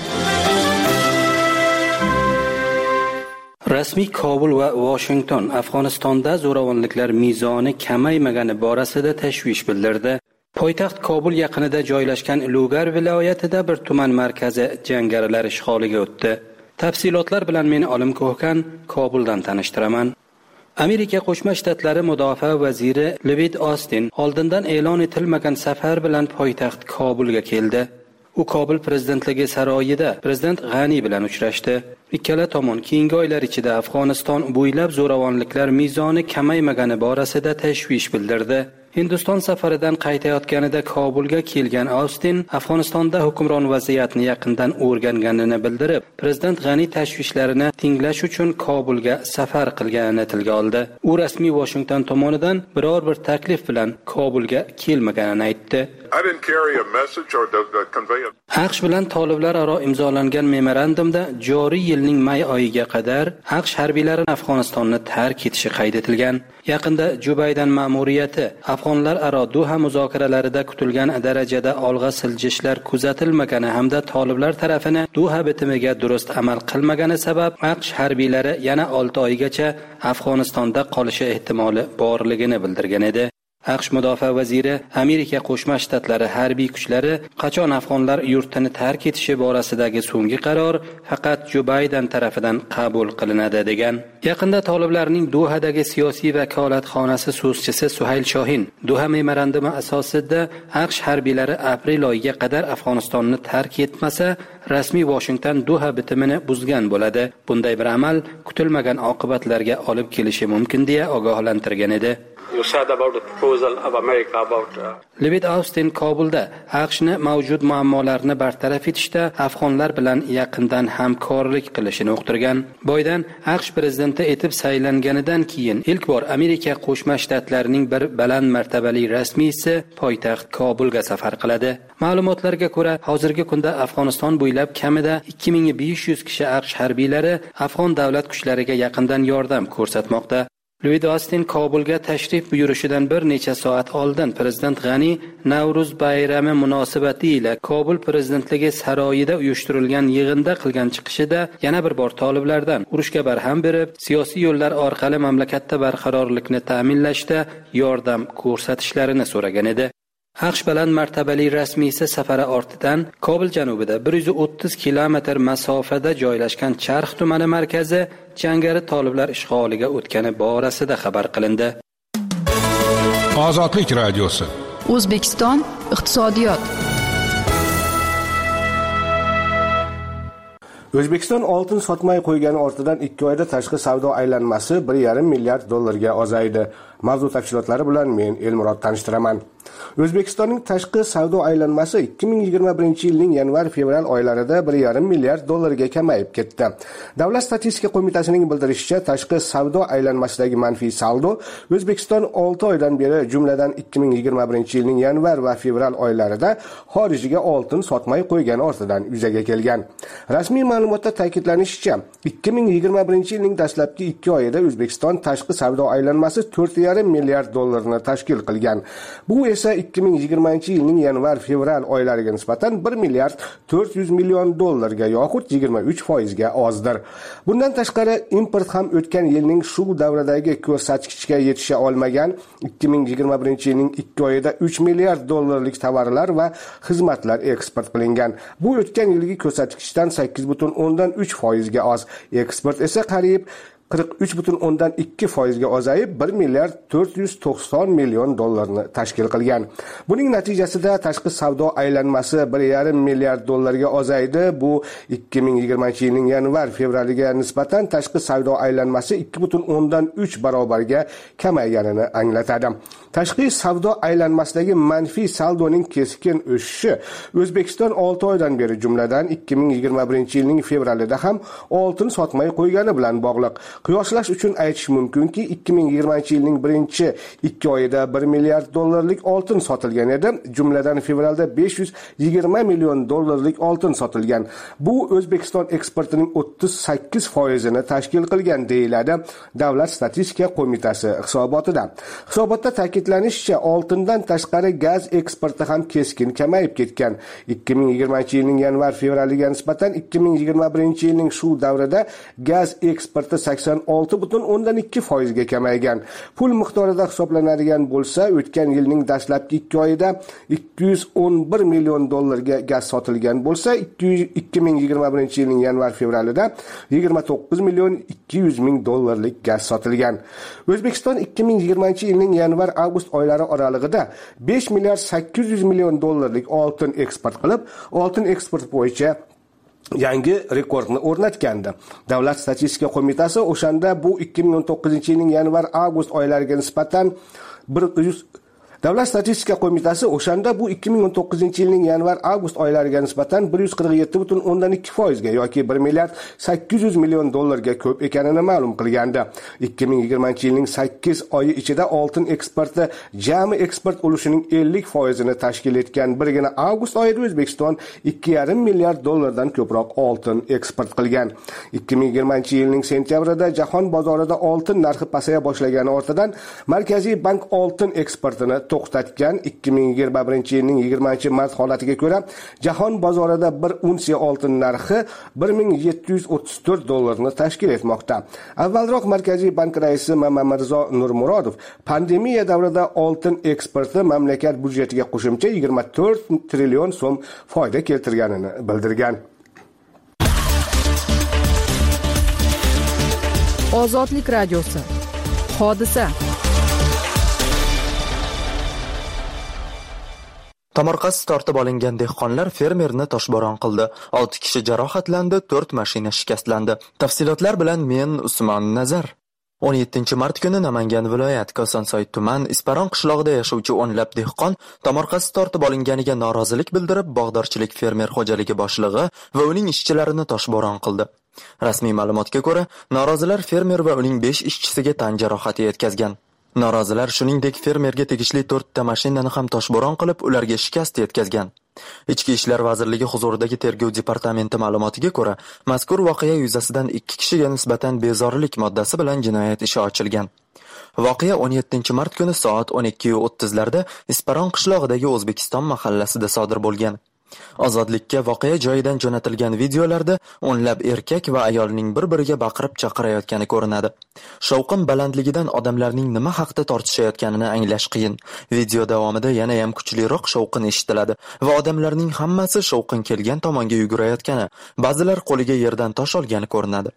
Rasmiy Kobul va Washington Afg'onistonda zo'ravonliklar mezoni kamaymagani borasida tashvish bildirdi. Poytaxt Kobul yaqinida joylashgan Lugar viloyatida bir tuman markazi jangarilar ishg'oliga o'tdi. Tafsilotlar bilan meni Olim Ko'hkan Kobuldan tanishtiraman. Amerika Qo'shma Shtatlari Mudofaa vaziri Lloyd Austin oldindan e'lon etilmagan safar bilan poytaxt Kobulga keldi. U Kobul prezidentligi saroyida prezident G'ani bilan uchrashdi. Ikkala tomon keyingi oylar ichida Afg'oniston bo'ylab zo'ravonliklar mezoni kamaymagani borasida tashvish bildirdi. Hindiston safaridan qaytayotganida Kobulga kelgan Austin Afg'onistonda hukmron vaziyatni yaqindan o'rganganini bildirib, prezident G'ani tashvishlarini tinglash uchun Kobulga safar qilganini tilga oldi. U rasmiy Washington tomonidan biror bir taklif bilan Kobulga kelmaganini aytdi. AQSh bilan toliblar aro imzolangan memorandumda joriy yilning may oyiga qadar AQSh harbiylari Afg'onistonni tark etishi qayd etilgan. Yaqinda Jo Bayden ma'muriyati Afg'onlar aro Doha muzokaralarida kutilgan darajada olg'a siljishlar kuzatilmagani hamda toliblar tarafini Doha bitimiga durust amal qilmagani sabab AQSh harbiylari yana olti oygacha Afg'onistonda qolishi ehtimoli borligini bildirgan edi. AQSh mudofaa vaziri Amerika Qo'shma Shtatlari harbiy kuchlari qachon afg'onlar yurtini tark etishi borasidagi so'nggi qaror faqat Jo Bayden tarafidan qabul qilinadi degan. Yaqinda toliblarning Dohadagi siyosiy vakolatxonasi so'zchisi Suhayl Shohin Doha memorandumi asosida AQSh harbiylari aprel oyiga qadar Afg'onistonni tark etmasa, rasmiy Washington Doha bitimini buzgan bo'ladi. Bunday bir amal kutilmagan oqibatlarga olib kelishi mumkin deya ogohlantirgan edi. You said about the proposal of America about uh... Lloyd Austin Kobulda AQShni mavjud muammolarni bartaraf etishda afg'onlar bilan yaqindan hamkorlik qilishini uqtirgan. Bayden AQSh prezidenti etib saylanganidan keyin ilk bor Amerika Qo'shma Shtatlarining bir baland martabali rasmiysi poytaxt Kobulga safar qiladi. Ma'lumotlarga ko'ra, hozirgi kunda Afg'oniston bo'ylab kamida ikki ming besh yuz kishi AQSh harbiylari afg'on davlat kuchlariga yaqindan yordam ko'rsatmoqda. Lloyd Austin Kobulga tashrif buyurishidan bir necha soat oldin prezident G'ani Navro'z bayrami munosabati ila Kobul prezidentligi saroyida uyushtirilgan yig'inda qilgan chiqishida yana bir bor toliblardan urushga barham berib, siyosiy yo'llar orqali mamlakatda barqarorlikni ta'minlashda yordam ko'rsatishlarini so'ragan edi. AQSh bilan martabali rasmiysi safari ortidan Kobul janubida bir yuz o'ttiz kilometr masofada joylashgan Charx tumani markazi jangari toliblar ishg'oliga o'tgani borasida xabar qilindi. Ozodlik radiosi. O'zbekiston iqtisodiyot. O'zbekiston oltin sotmay qo'ygani ortidan ikki oyda tashqi savdo aylanmasi bir yarim milliard dollarga ozaydi. Mavzu tafsilotlari bilan men Elmurod tanishtiraman. O'zbekistonning tashqi savdo aylanmasi ikki ming yigirma birinchi yilning yanvar-fevral oylarida bir yarim milliard dollarga kamayib ketdi. Davlat statistika qo'mitasining bildirishicha, tashqi savdo aylanmasidagi manfiy saldo O'zbekiston olti oydan beri, jumladan ikki ming yigirma birinchi yilning yanvar va fevral oylarida xorijga oltin sotmay qo'ygani ortidan yuzaga kelgan. Rasmiy ma'lumotda ta'kidlanishicha, ikki ming yigirma birinchi yilning dastlabki ikki oyida O'zbekiston tashqi savdo aylanmasi to'rt yarim milliard dollarni tashkil qilgan. Bu esa ikki ming yigirmanchi yilning yanvar-fevral oylariga nisbatan bir milliard to'rt yuz million dollarga yoxud yigirma uch foizga ozdir. Bundan tashqari, import ham o'tgan yilning shu davradagi ko'rsatkichga yetisha olmagan. ikki ming yigirma birinchi yilning ikki oyida uch milliard dollarlik tovarlar va xizmatlar eksport qilingan. Bu o'tgan yilgi ko'rsatkichdan sakkiz butun o'ndan uch foizga oz. Eksport esa qariyb qirq uch butun o'ndan ikki foizga ozayib bir milliard to'rt yuz to'qson million dollarni tashkil qilgan. Buning natijasida tashqi savdo aylanmasi bir yarim milliard dollarga ozaydi. Bu ikki ming yigirmanchi yilning yanvar-fevraliga nisbatan tashqi savdo aylanmasi ikki butun o'ndan uch barobarga kamayganini anglatadi. Tashqi savdo aylanmasidagi manfiy saldoning keskin o'sishi O'zbekiston olti oydan beri, jumladan ikki ming yigirma birinchi yilning fevralida ham oltin sotmay qo'ygani bilan bog'liq. Qiyoslash uchun aytish mumkinki, ikki ming yigirmanchi yilning birinchi ikki oyida bir milliard dollarlik oltin sotilgan edi, jumladan fevralda besh yuz yigirma million dollarlik oltin sotilgan. Bu O'zbekiston eksportining o'ttiz sakkiz foizini tashkil qilgan, deyiladi Davlat statistika qo'mitasi hisobotida. Hisobotda ta'kidlanishicha, oltindan tashqari gaz eksporti ham keskin kamayib ketgan. ikki ming yigirmanchi yilning yanvar-fevraliga nisbatan ikki ming yigirma birinchi yilning shu davrida gaz eksporti sakson olti butun o'ndan ikki foizga kamaygan. Pul miqdorida hisoblanadigan bo'lsa, o'tgan yilning dastlabki ikki oyida ikki yuz o'n bir million dollarga gaz sotilgan bo'lsa, ikki ming yigirma birinchi yilning yanvar-fevralida yigirma to'qqiz million ikki yuz ming dollarlik gaz sotilgan. O'zbekiston ikki ming yigirmanchi yilning yanvar-avgust oylari oralig'ida besh milliard sakkiz yuz million dollarlik oltin eksport qilib, oltin eksport bo'yicha yangi rekordni o'rnatgandi. Davlat statistika qo'mitasi o'shanda bu ikki ming o'n to'qqizinchi yilning yanvar-avgust oylariga nisbatan bir yuz Davlat statistika qo'mitasi o'shanda bu ikki ming o'n to'qqizinchi yilning yanvar-avgust oylariga nisbatan bir yuz qirq yetti butun o'ndan ikki foizga yoki bir milliard sakkiz yuz million dollarga ko'p ekanini ma'lum qilgandi. ikki ming yigirmanchi yilning sakkiz oyi ichida oltin eksporti jami eksport ulushining ellik foizini tashkil etgan. Birgina avgust oyida O'zbekiston ikki yarim milliard dollardan ko'proq oltin eksport qilgan. ikki ming yigirmanchi yilning sentyabrida jahon bozorida oltin narxi pasaya boshlagani ortidan Markaziy bank oltin eksportini to'xtatgan. ikki ming yigirma birinchi yilning yigirmanchi mart holatiga ko'ra jahon bozorida bir unsiya oltin narxi bir ming yetti yuz o'ttiz to'rt dollarni tashkil etmoqda. Avvalroq Markaziy bank raisi Mamirzo Nurmurodov pandemiya davrida oltin eksporti mamlakat byudjetiga qo'shimcha yigirma to'rt trillion so'm foyda keltirganini bildirgan. Ozodlik radiosi. Hodisa. Tomorqasi tortib olingan dehqonlar fermerni toshbo'ron qildi. olti kishi jarohatlandi, to'rt mashina shikastlandi. Tafsilotlar bilan men Usmon Nazar. o'n yettinchi mart kuni Namangan viloyat Kosonsoy tuman Isparon qishlog'ida yashovchi o'nlab dehqon tomorqasi tortib olinganiga norozilik bildirib, bog'dorchilik fermer xo'jaligi boshlig'i va uning ishchilarini toshbo'ron qildi. Rasmiy ma'lumotga ko'ra, norozilar fermer va uning besh ishchisiga tan jarohati yetkazgan. Norozilar shuningdek fermerga tegishli to'rtta mashinani ham toshbo'ron qilib, ularga shikast yetkazgan. Ichki ishlar vazirligi huzuridagi tergov departamenti ma'lumotiga ko'ra, mazkur voqea yuzasidan ikki kishiga nisbatan bezorilik moddasi bilan jinoyat ishi ochilgan. Voqea o'n yettinchi mart kuni soat o'n ikki o'ttiz larda Isparon qishlog'idagi O'zbekiston mahallasida sodir bo'lgan. Ozodlikka voqea joyidan jo'natilgan videolarda o'nlab erkak va ayolning bir-biriga baqirib chaqirayotgani ko'rinadi. Shovqin balandligidan odamlarning nima haqda tortishayotganini anglash qiyin. Video davomida yana ham kuchliroq shovqin eshitiladi va odamlarning hammasi shovqin kelgan tomonga yugurayotgani, ba'zilar qo'liga yerdan tosh olgani ko'rinadi.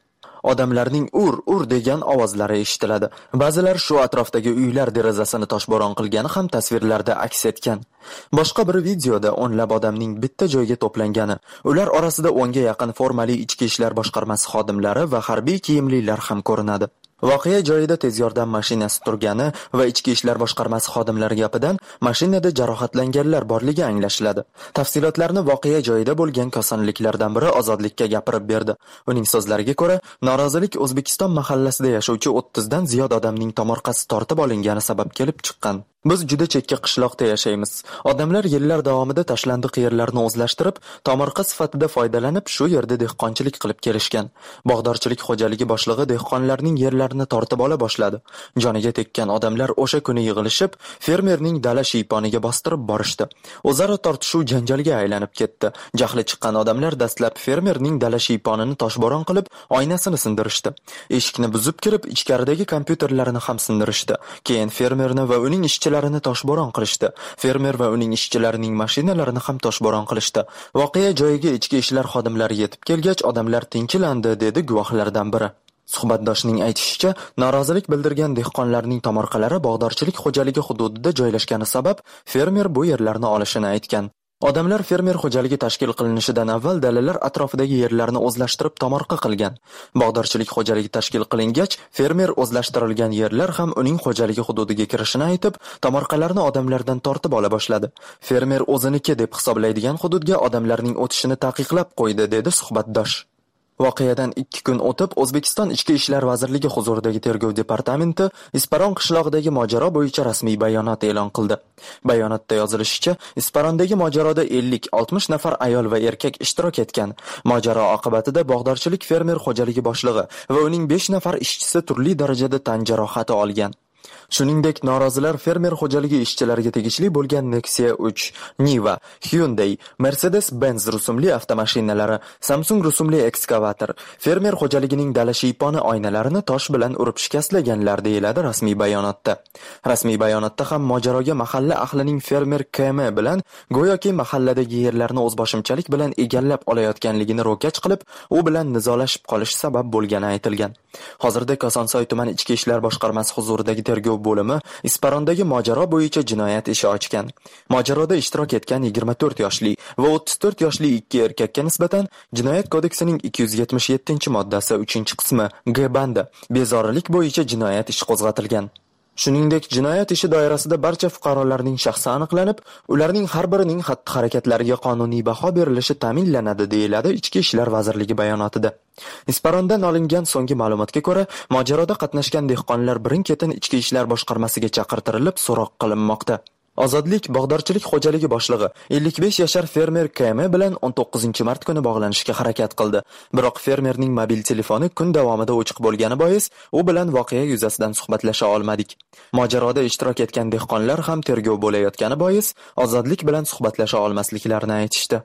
Odamlarning ur, ur degan ovozlari eshitiladi. Ba'zilar shu atrofdagi uylar derazasini toshbo'ron qilgani ham tasvirlarda aks etgan. Boshqa bir videoda o'nlab odamning bitta joyga to'plangani, ular orasida o'nga yaqin formali ichki ishlar boshqarmasi xodimlari va harbiy kiyimlilar ham ko'rinadi. Voqea joyida tez yordam mashinasi turgani va ichki ishlar boshqarmasi xodimlari gapidan mashinada jarohatlanganlar borligi anglashiladi. Tafsilotlarni voqea joyida bo'lgan kosonliklardan biri Ozodlikka gapirib berdi. Uning so'zlariga ko'ra, norozilik O'zbekiston mahallasida yashovchi o'ttiz dan ziyod odamning tomorqasi tortib olingani sabab kelib chiqqan. Biz juda chekka qishloqda yashaymiz. Odamlar yillar davomida tashlandiq yerlarni o'zlashtirib, tomorqa sifatida foydalanib shu yerda dehqonchilik qilib kelishgan. Bog'dorchilik xo'jaligi boshlig'i dehqonlarning yerlarini tortib ola boshladi. Joniga tekkan odamlar o'sha kuni yig'ilishib, fermerning dala shiyponiga bostirib borishdi. O'zaro tortishuv janjalga aylanib ketdi. Jahli chiqqan odamlar dastlab fermerning dala shiyponini toshbo'ron qilib, oynasini sindirishdi. Eshikni buzib kirib, ichkaridagi kompyuterlarini ham sindirishdi. Keyin fermerni va uning ishchilari toshbo'ron qilishdi. Fermer va uning ishchilarining mashinalarini ham toshbo'ron qilishdi. Voqea joyiga ichki ishlar xodimlari yetib kelgach, odamlar tinchilandi, dedi guvohlardan biri. Suhbatdoshning aytishicha, norozilik bildirgan dehqonlarning tomorqalari bog'dorchilik xo'jaligi hududida joylashgani sabab fermer bu yerlarni olishini aytgan. Odamlar fermer xo'jaligi tashkil qilinishidan avval dalalar atrofidagi yerlarni o'zlashtirib tomorqa qilgan. Bog'dorchilik xo'jaligi tashkil qilingach, fermer o'zlashtirilgan yerlar ham uning xo'jaligi hududiga kirishini aytib, tomorqalarni odamlardan tortib ola boshladi. Fermer o'ziniki deb hisoblaydigan hududga odamlarning o'tishini taqiqlab qo'ydi, dedi suhbatdosh. Voqeadan ikki kun o'tib, O'zbekiston Ichki ishlar vazirligi huzuridagi tergov departamenti Isparon qishlog'idagi mojaro bo'yicha rasmiy bayonot e'lon qildi. Bayonotda yozilishicha, Isparondagi mojaroda ellik oltmish nafar ayol va erkak ishtirok etgan. Mojaro oqibatida bog'dorchilik fermer xo'jaligi boshlig'i va uning besh nafar ishchisi turli darajada tan jarohati olgan. Shuningdek, norozilar fermer xo'jaligi ishchilariga tegishli bo'lgan Nexia uch, Niva, Hyundai, Mercedes-Benz rusumli avtomashinalari, Samsung rusumli ekskavator, fermer xo'jaligining dala shiyponi oynalarini tosh bilan urib shikastlaganlar, deyiladi rasmiy bayonotda. Rasmiy bayonotda ham mojaroga mahalla ahlining fermer K M bilan go'yoki mahalladagi yerlarni o'zboshimchalik bilan egallab olayotganligini ro'kach qilib, u bilan nizolashib qolish sabab bo'lgani aytilgan. Hozirda Kosonsoy tuman ichki ishlar boshqarmasi huzuridagi tergov bo'limi Isparondagi mojaro bo'yicha jinoyat ishi ochgan. Mojaroda ishtirok etgan yigirma to'rt yoshli va o'ttiz to'rt yoshli ikki erkakka nisbatan Jinoyat kodeksining ikki yuz yetmish yettinchi moddasi uchinchi qismi G bandi bezorilik bo'yicha jinoyat ishi qo'zg'atilgan. Shuningdek, jinoyat ishi doirasida barcha fuqarolarning shaxsi aniqlanib, ularning har birining xatti-harakatlariga qonuniy baho berilishi ta'minlanadi, deyiladi Ichki ishlar vazirligi bayonotida. Isparondan olingan so'nggi ma'lumotga ko'ra, mojaroda qatnashgan dehqonlar birin-ketin Ichki ishlar boshqarmasiga chaqirtirilib, so'roq qilinmoqda. Ozodlik bog'dorchilik xo'jaligi boshlig'i ellik besh yashar fermer K M bilan o'n to'qqizinchi mart kuni bog'lanishga harakat qildi. Biroq fermerning mobil telefoni kun davomida o'chiq bo'lgani bois, u bilan voqea yuzasidan suhbatlasha olmadik. Mojaroda ishtirok etgan dehqonlar ham tergov bo'layotgani bois, Ozodlik bilan suhbatlasha olmasliklarini aytishdi.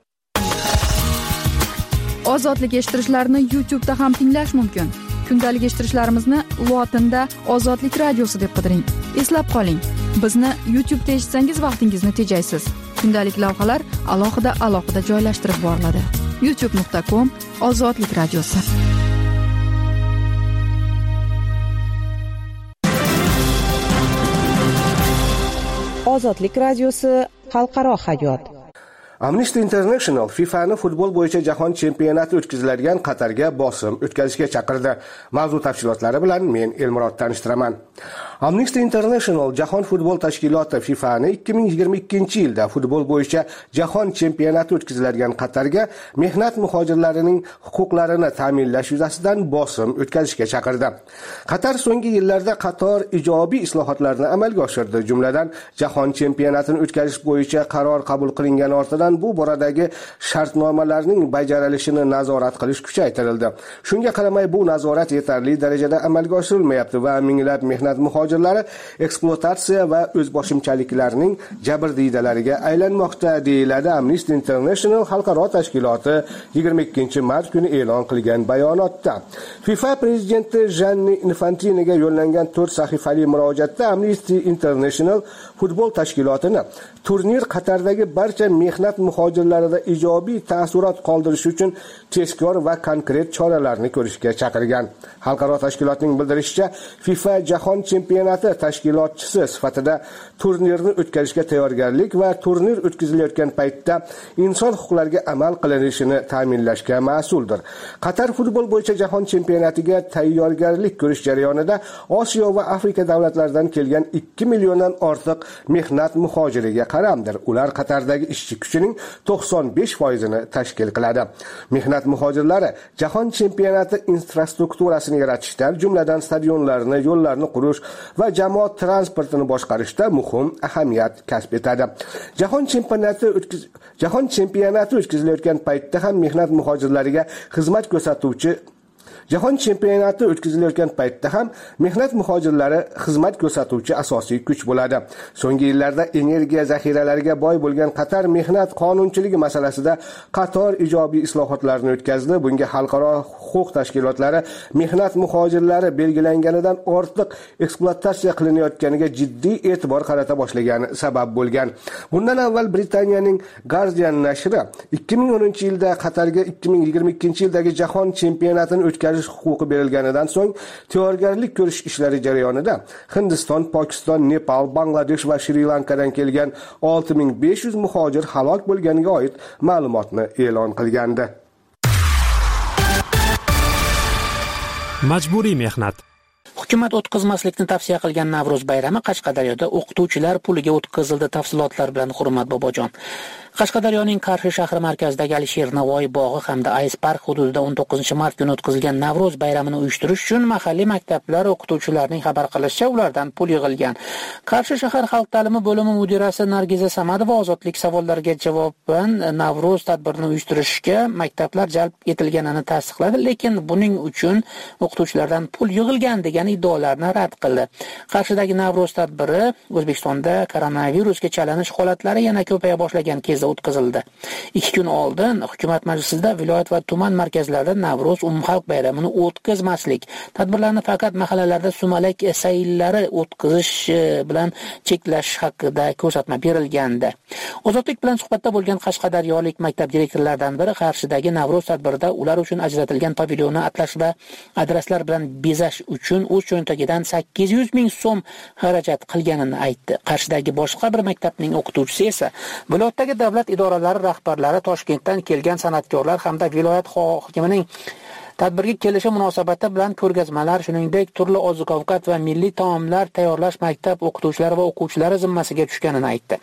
Ozodlik eshittirishlarni YouTube da ham tinglash mumkin. Kundalik eshittirishlarimizni lotinda Ozodlik radiosi deb qidiring. Eslab qoling, bizni YouTube da eshitsangiz vaqtingizni tejaysiz. Kundalik lavhalar alohida alohida joylashtirib boriladi. youtube nuqta com Ozodlik radiosi. Ozodlik radiosi xalqaro hayot. Amnesty International FIFA'ni futbol bo'yicha jahon chempionati o'tkaziladigan Qatarga bosim o'tkazishga chaqirdi. Mavzu tafsilotlari bilan men Elmurod tanishtiraman. Amnesty International jahon futbol tashkiloti FIFA'ni ikki ming yigirma ikkinchi yilda futbol bo'yicha jahon chempionati o'tkaziladigan Qatarga mehnat muhojirlarining huquqlarini ta'minlash yuzasidan bosim o'tkazishga chaqirdi. Qatar so'nggi yillarda qator ijobiy islohotlarni amalga oshirdi. Jumladan, jahon chempionatini o'tkazish bo'yicha qaror qabul qilingan ortidan bu boradagi shartnomalarning bajarilishini nazorat qilish kuchaytirildi. Shunga qaramay, bu nazorat yetarli darajada amalga oshirilmayapti va minglab mehnat muhojirlari ekspluatatsiya va o'zboshimchaliklarning jabrdiydalariga aylanmoqda, deyiladi Amnesty International xalqaro tashkiloti yigirma ikkinchi mart kuni e'lon qilgan bayonotda. FIFA prezidenti Gianni Infantinoga yo'llangan to'rt sahifali murojaatda Amnesty International futbol tashkilotini turnir Qatardagi barcha mehnat muhojirlarida ijobiy taassurot qoldirish uchun tezkor va konkret choralarni ko'rishga chaqirgan. Xalqaro tashkilotning bildirishicha, FIFA Jahon chempionati tashkilotchisi sifatida turnirni o'tkazishga tayyorgarlik va turnir o'tkazilayotgan paytda inson huquqlariga amal qilinishini ta'minlashga mas'uldir. Qatar futbol bo'yicha jahon chempionatiga tayyorgarlik ko'rish jarayonida Osiyo va Afrika davlatlaridan kelgan ikki milliondan ortiq mehnat muhojiriga qaramdir. Ular Qatardagi ishchi kuchining to'qson besh foizini tashkil qiladi. Mehnat muhojirlari jahon chempionati infrastrukturasini yaratishda, jumladan stadionlarni, yo'llarni qurish va jamoat transportini boshqarishda muhim ahamiyat kasb etadi. Jahon chempionati o'tkiz Jahon chempionati o'tkazilayotgan paytda ham mehnat muhojirlariga xizmat ko'rsatuvchi Jahon chempionati o'tkazilayotgan paytda ham mehnat muhojirlari xizmat ko'rsatuvchi asosiy kuch bo'ladi. So'nggi yillarda energiya zaxiralariga boy bo'lgan Qatar mehnat qonunchiligi masalasida qator ijobiy islohotlarni o'tkazdi. Bunga xalqaro huquq tashkilotlari mehnat muhojirlari belgilanganidan ortiq ekspluatatsiya qilinayotganiga jiddiy e'tibor qarata boshlagani sabab bo'lgan. Bundan avval Britaniyaning Guardian nashri ikki ming o'ninchi yilda Qatarga ikki ming yigirma ikkinchi yildagi jahon chempionatini o'tkazish huquqi berilganidan so'ng tayyorgarlik ko'rish ishlari jarayonida Hindiston, Pokiston, Nepal, Bangladesh va Shri-Lankadan kelgan olti ming besh yuz muhojir halok bo'lganiga oid ma'lumotni e'lon qilgandi. Majburiy mehnat. Hukumat o'tkazmaslikni tavsiya qilgan Navro'z bayrami Qashqadaryoda o'qituvchilar puliga o'tkazildi. Tafsilotlar bilan Hurmat Bobojon. Qashqadaryoning Qarshi shahri markazidagi Alisher Navoiy bog'i hamda Ice Park hududida o'n to'qqizinchi mart kuni o'tkazilgan Navro'z bayramini uyushtirish uchun mahalliy maktablar o'qituvchilarining xabar qilishicha ulardan pul yig'ilgan. Qarshi shahar xalq ta'limi bo'limi mudirasi Nargiza Samadova ozodlik savollariga javoban Navro'z tadbirini uyushtirishga maktablar jalb etilganini tasdiqladi, lekin buning uchun o'qituvchilardan pul yig'ilgan degan iddaolarni rad qildi. Qarshidagi Navro'z tadbiri O'zbekistonda koronavirusga chalinish holatlari yana ko'paya boshlagan kez o'tkazildi. ikki kun oldin hukumat majlisida viloyat va tuman markazlarida Navro'z umumxalq bayramini o'tkazmaslik, tadbirlarni faqat mahallalarda sumalak sayllari o'tkazish bilan cheklash haqida ko'rsatma berilgandi. Ozodlik bilan suhbatda bo'lgan qashqadaryolik maktab direktorlaridan biri Qarshidagi Navro'z tadbirida ular uchun ajratilgan pavilyonni atlas va adreslar bilan bezash uchun o'z cho'ntagidan sakkiz yuz ming so'm xarajat qilganini aytdi. Qarshidagi boshqa bir maktabning o'qituvchisi esa viloyatdagi davlat idoralari rahbarlari, Toshkentdan kelgan san'atkorlar hamda viloyat hokimining tadbirga kelishi munosabati bilan ko'rgazmalar, shuningdek turli oziq-ovqat va milliy taomlar tayyorlash maktab o'qituvchilari va o'quvchilari zimmasiga tushganini aytdi.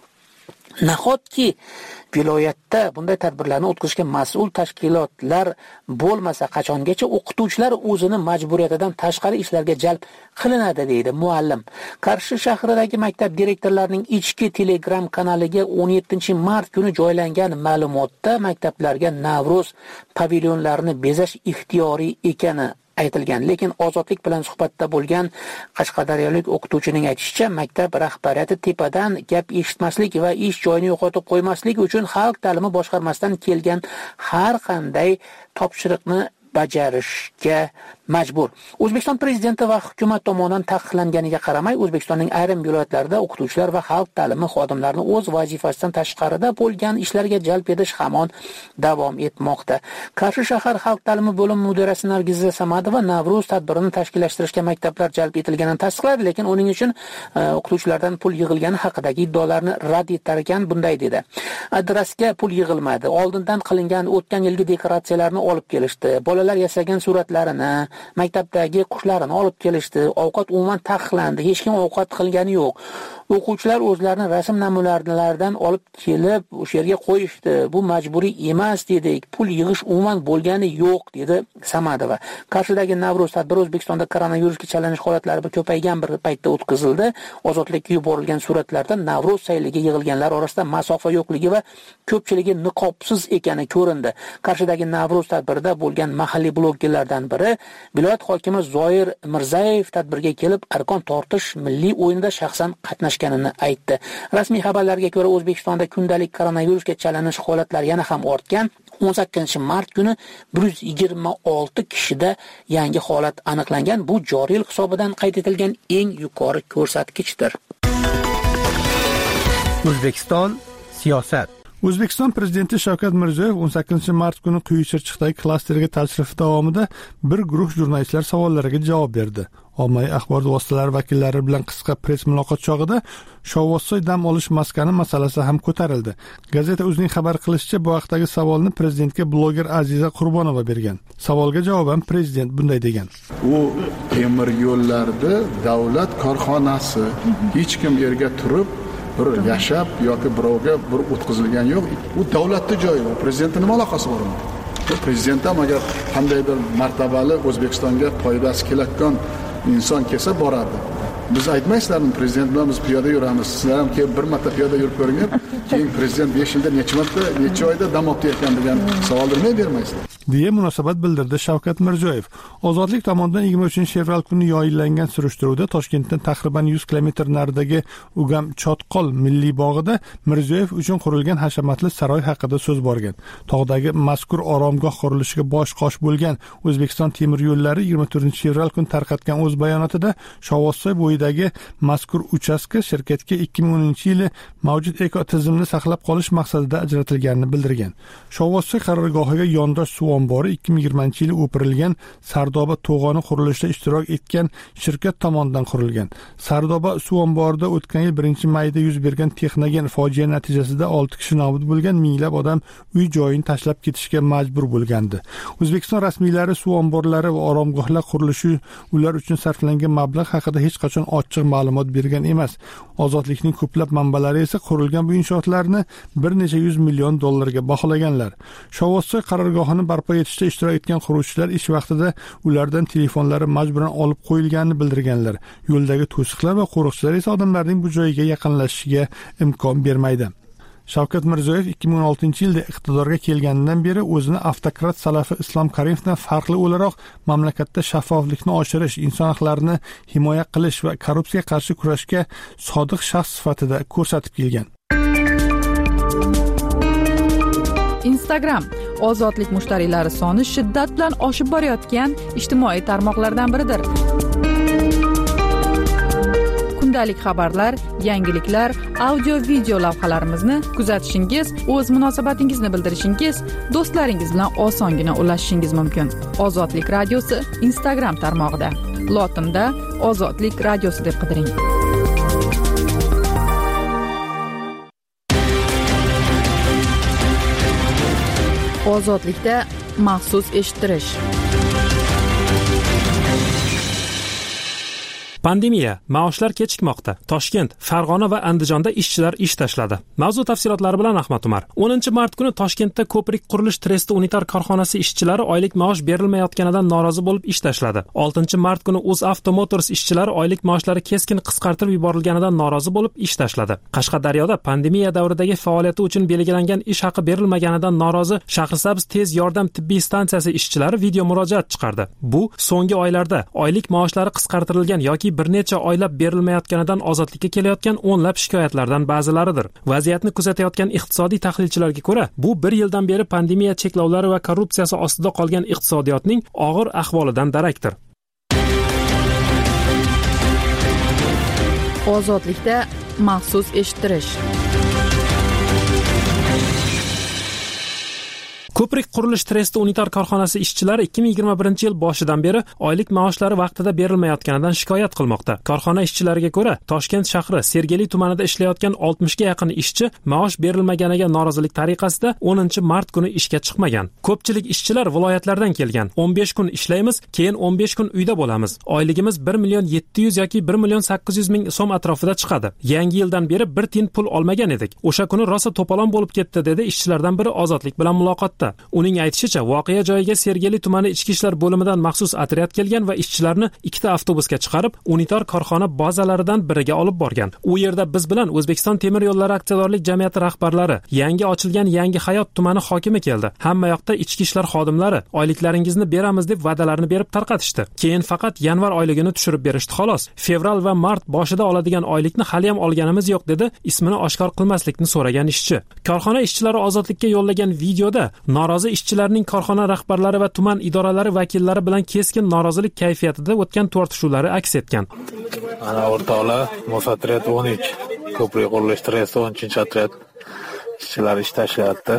Nahotki viloyatda bunday tadbirlarni o'tkazishga mas'ul tashkilotlar bo'lmasa, qachongacha o'qituvchilar o'zini majburiyatidan tashqari ishlarga jalb qilinadi, deydi muallim. Qarshi shahridagi maktab direktorlarining ichki Telegram kanaliga o'n yettinchi mart kuni joylangan ma'lumotda maktablarga Navro'z pavilyonlarini bezash ixtiyoriy ekani aytilgan, lekin ozodlik bilan suhbatda bo'lgan qashqadaryolik o'qituvchining aytishicha, maktab rahbariyati tepadan gap eshitmaslik va ish joyini yo'qotib qo'ymaslik uchun xalq ta'limi boshqarmasidan kelgan har qanday topshiriqni bajarishga majbur. O'zbekiston prezidenti va hukumat tomonidan taqiqlanganiga qaramay, O'zbekistonning ayrim viloyatlarida o'qituvchilar va xalq ta'limi xodimlarini o'z vazifasidan tashqarida bo'lgan ishlarga jalb etish hamon davom etmoqda. Qarshi shahar xalq ta'limi bo'limi mudirasi Nargiza Samadova Navro'z tadbirini tashkillashtirishga maktablar jalb etilganini tasdiqladi, lekin uning uchun o'qituvchilardan pul yig'ilgani haqidagi iddaolarni rad etar ekan. Bunday dedi: adresga pul yig'ilmadi. Oldindan qilingan o'tgan yilgi dekoratsiyalarni olib kelishdi. Bolalar yasagan suratlarini, maktabdagi qushlarni olib kelishdi. Ovqat umuman taqiqlandi. Hech kim ovqat qilgani yo'q. O'quvchilar o'zlarini rasm namunalaridan olib kelib o'sha yerga qo'yishdi. Bu majburiy emas dedik. Pul yig'ish umuman bo'lgani yo'q, dedi Samadova. Qarshidagi Navro'z tadbiri O'zbekistonda koronavirusga chalinish holatlari ko'paygan bir paytda o'tkazildi. Ozodlikka yuborilgan suratlarda Navro'z sayliga yig'ilganlar orasida masofa yo'qligi va ko'pchiligi niqobsiz ekani ko'rindi. Qarshidagi Navro'z tadbirida bo'lgan mahalliy blogerlardan biri viloyat hokimi Zoir Mirzayev tadbirga kelib arqon tortish milliy o'yinida shaxsan qatnashganini aytdi. Rasmiy xabarlarga ko'ra, O'zbekistonda kundalik koronavirusga chalinish holatlari yana ham ortgan. o'n sakkizinchi mart kuni bir yuz yigirma olti kishida yangi holat aniqlangan. Bu joriy yil hisobidan qayd etilgan eng yuqori ko'rsatkichdir. O'zbekiston siyosat. O'zbekiston prezidenti Shavkat Mirziyoyev o'n sakkizinchi mart kuni Quyi Chirchiqdagi klasterga tashrifi davomida bir guruh jurnalistlar savollariga javob berdi. Ommaviy axborot vositalari vakillari bilan qisqa press muloqot chog'ida Shovvozsoy dam olish maskani masalasi ham ko'tarildi. Gazeta o'zining xabar qilishicha, bu haqdagi savolni prezidentga bloger Aziza Qurbonova bergan. Savolga javoban prezident bunday degan: U temir yo'llarda davlat korxonasi, hech kim yerga turib bir yashab yoki birovga bir o'tkazilgan yo'q. U davlatning joyi, u prezidentning nima aloqasi bor unda? Prezident ham agar qandaydir martabali O'zbekistonga foydasi kelayotgan inson kelsa boradi. Biz aytmaysizlarmi, prezident bilan biz piyoda yuramiz. Sizlar ham kelib bir marta piyoda yurib ko'ring, keyin prezident besh yilda necha marta, necha oyda dam olib ekan degan savolni nima bermaysizlar? deya munosabat bildirdi Shavkat Mirziyoyev. Ozodlik tomonidan yigirma uchinchi fevral kuni yoyillangan surishtiruvda Toshkentdan taqriban yuz kilometr naridagi Ugam Chotqol milliy bog'ida Mirziyoyev uchun qurilgan hashamatli saroy haqida so'z borgan. Tog'dagi mazkur oromgoh qurilishiga bosh qosh bo'lgan O'zbekiston temir yo'llari yigirma to'rtinchi fevral kuni tarqatgan o'z bayonotida Shovvozsoy bo'yidagi mazkur uchastka shirkatga ikki ming o'ninchi yili mavjud ekotizimni saqlab qolish maqsadida ajratilganini bildirgan. Shovvozsoy qarorgohiga yondosh suv ombori ikki ming yigirmanchi yili o'pirilgan Sardoba to'g'oni qurilishida ishtirok etgan shirkat tomonidan qurilgan. Sardoba suv omborida o'tgan yil birinchi mayda yuz bergan texnogen fojia natijasida olti kishi nobud bo'lgan, minglab odam uy joyini tashlab ketishga majbur bo'lgandi. O'zbekiston rasmiylari suv omborlari va oromgohlar qurilishi ular uchun sarflangan mablag' haqida hech qachon ochiq ma'lumot bergan emas. Ozodlikning ko'plab manbalari esa qurilgan bu inshootlarni bir necha yuz million dollarga baholaganlar. Shovvozsoy qarorgohini barpo etishda ishtirok etgan quruvchilar ish vaqtida ulardan telefonlari majburan olib qo'yilganini bildirganlar. Yo'ldagi to'siqlar va qo'riqchilar esa odamlarning bu joyga yaqinlashishiga imkon bermaydi. Shavkat Mirziyoyev ikki ming o'n oltinchi yilda iqtidorga kelganidan beri o'zini avtokrat Salafi Islom Karimovdan farqli o'laroq mamlakatda shaffoflikni oshirish, inson huquqlarini himoya qilish va korrupsiyaga qarshi kurashga sodiq shaxs sifatida ko'rsatib kelgan. Instagram ozodlik mushtariylari soni shiddat bilan oshib borayotgan ijtimoiy tarmoqlardan biridir. Kundalik xabarlar, yangiliklar, audio-video lavhalarimizni kuzatishingiz, o'z munosabatingizni bildirishingiz, do'stlaringiz bilan osongina ulashishingiz mumkin. Ozodlik radiosi Instagram tarmog'ida. Lotinda Ozodlik radiosi deb qidiring. Ozodlikda maxsus eshittirish. Pandemiya, maoshlar kechikmoqda. Toshkent, Farg'ona va Andijonda ishchilar ish tashladi. Mavzu tafsilotlari bilan Ahmad Umar. o'ninchi mart kuni Toshkentda ko'prik qurilish tresti unitar korxonasi ishchilari oylik maosh berilmayotganidan norozi bo'lib ish tashladi. oltinchi mart kuni UzAuto Motors ishchilari oylik maoshlari keskin qisqartirib yuborilganidan norozi bo'lib ish tashladi. Qashqadaryoda pandemiya davridagi faoliyati uchun belgilangan ish haqi berilmaganidan norozi Shahrisabz tez yordam tibbiy stansiyasi ishchilari video murojaat chiqardi. Bu so'nggi oylarda oylik maoshlari qisqartirilgan yoki bir necha oylab berilmayotganidan ozodlikka kelayotgan o'nlab shikoyatlardan ba'zilaridir. Vaziyatni kuzatayotgan iqtisodiy tahlilchilarga ko'ra, bu bir yildan beri pandemiya cheklovlari va korrupsiyasi ostida qolgan iqtisodiyotning og'ir ahvolidan darakdir. Ozodlikda maxsus eshittirish. Ko'prik qurilish tresti unitar korxonasi ishchilari ikki ming yigirma birinchi yil boshidan beri oylik maoshlari vaqtida berilmayotganidan shikoyat qilmoqda. Korxona ishchilariga ko'ra, Toshkent shahri Sergeli tumanida ishlayotgan oltmishga yaqin ishchi maosh berilmaganiga norozilik tariqasida o'ninchi mart kuni ishga chiqmagan. Ko'pchilik ishchilar viloyatlardan kelgan. o'n besh kun ishlaymiz, keyin o'n besh kun uyda bo'lamiz. Oyligimiz bir million yetti yuz yoki bir million sakkiz yuz ming so'm atrofida chiqadi. Yangi yildan beri bir tiyin pul olmagan edik. O'sha kuni rosa to'polon bo'lib ketdi, dedi ishchilardan biri Ozodlik bilan muloqotda. Uning aytishicha, voqea joyiga Sergeli tumani ichki ishlar bo'limidan maxsus otryad kelgan va ishchilarni ikkita avtobusga chiqarib, unitar korxona bazalaridan biriga olib borgan. U yerda biz bilan O'zbekiston temir yo'llari aksiyadorlik jamiyati rahbarlari, yangi ochilgan Yangi hayot tumani hokimi keldi. Hamma yoqda ichki ishlar xodimlari oyliklaringizni beramiz deb va'dalarni berib tarqatishdi. Keyin faqat yanvar oyligini tushirib berishdi xolos. Fevral va mart boshida oladigan oylikni hali ham olganimiz yo'q, dedi ismini oshkor qilmaslikni so'ragan ishchi. Korxona ishchilari Ozodlikka yo'llagan videoda norozi ishchilarning korxona rahbarlari va tuman idoralari vakillari bilan keskin norozilik kayfiyatida o'tgan tortishuvlari aks etgan. Ana o'rtoqlar, Mosatret o'n uch, ko'prik qurilish tresti o'ninchi otryad. ishchilar ish tashlayapti.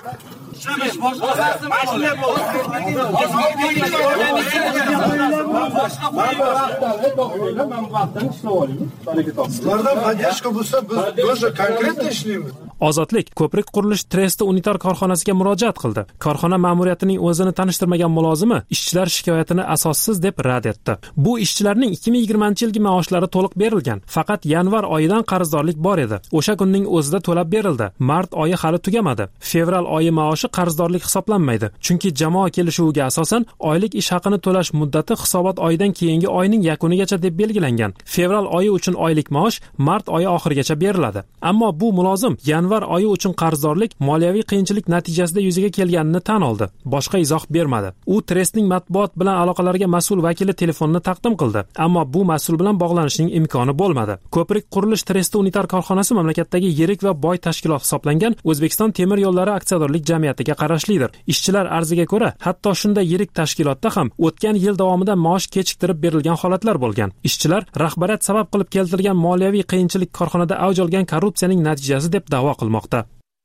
Sizlardan поддержка bo'lsa, biz o'sha konkretно ishlaymiz. Ozodlik ko'prik qurilish tresti unitar korxonasiga murojaat qildi. Korxona ma'muriyatining o'zini tanishtirmagan mulozimi ishchilar shikoyatini asossiz deb rad etdi. Bu ishchilarning ikki ming yigirmanchi yilgi maoshlari to'liq berilgan. Faqat yanvar oyidan qarzdorlik bor edi. O'sha kunning o'zida to'lab berildi. Mart oyi hali tugamadi. Fevral oyi maoshi qarzdorlik hisoblanmaydi. Chunki jamoa kelishuviga asosan oylik ish haqini to'lash muddati hisobot oyidan keyingi oyning yakunigacha deb belgilangan. Fevral oyi uchun oylik maosh mart oyi oxirigacha beriladi. Ammo bu mulozim yanvar oyi uchun qarzdorlik moliyaviy qiyinchilik natijasida yuzaga kelganini tan oldi. Boshqa izoh bermadi. U trestning matbuot bilan aloqalarga mas'ul vakili telefonini taqdim qildi, ammo bu mas'ul bilan bog'lanishning imkoni bo'lmadi. Ko'prik qurilish tresti unitar korxonasi mamlakatdagi yirik va boy tashkilot hisoblangan O'zbekiston temir yo'llari aksiyadorlik jamiyatiga qarashlidir. Ishchilar arziga ko'ra, hatto shunday yirik tashkilotda ham o'tgan yil davomida maosh kechiktirib berilgan holatlar bo'lgan. Ishchilar rahbariyat sabab qilib keltirgan moliyaviy qiyinchilik korxonada avj olgan korrupsiyaning natijasi deb da'vo qilmoqda.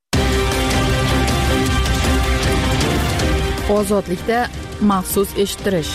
Ozodlikda maxsus eshittirish.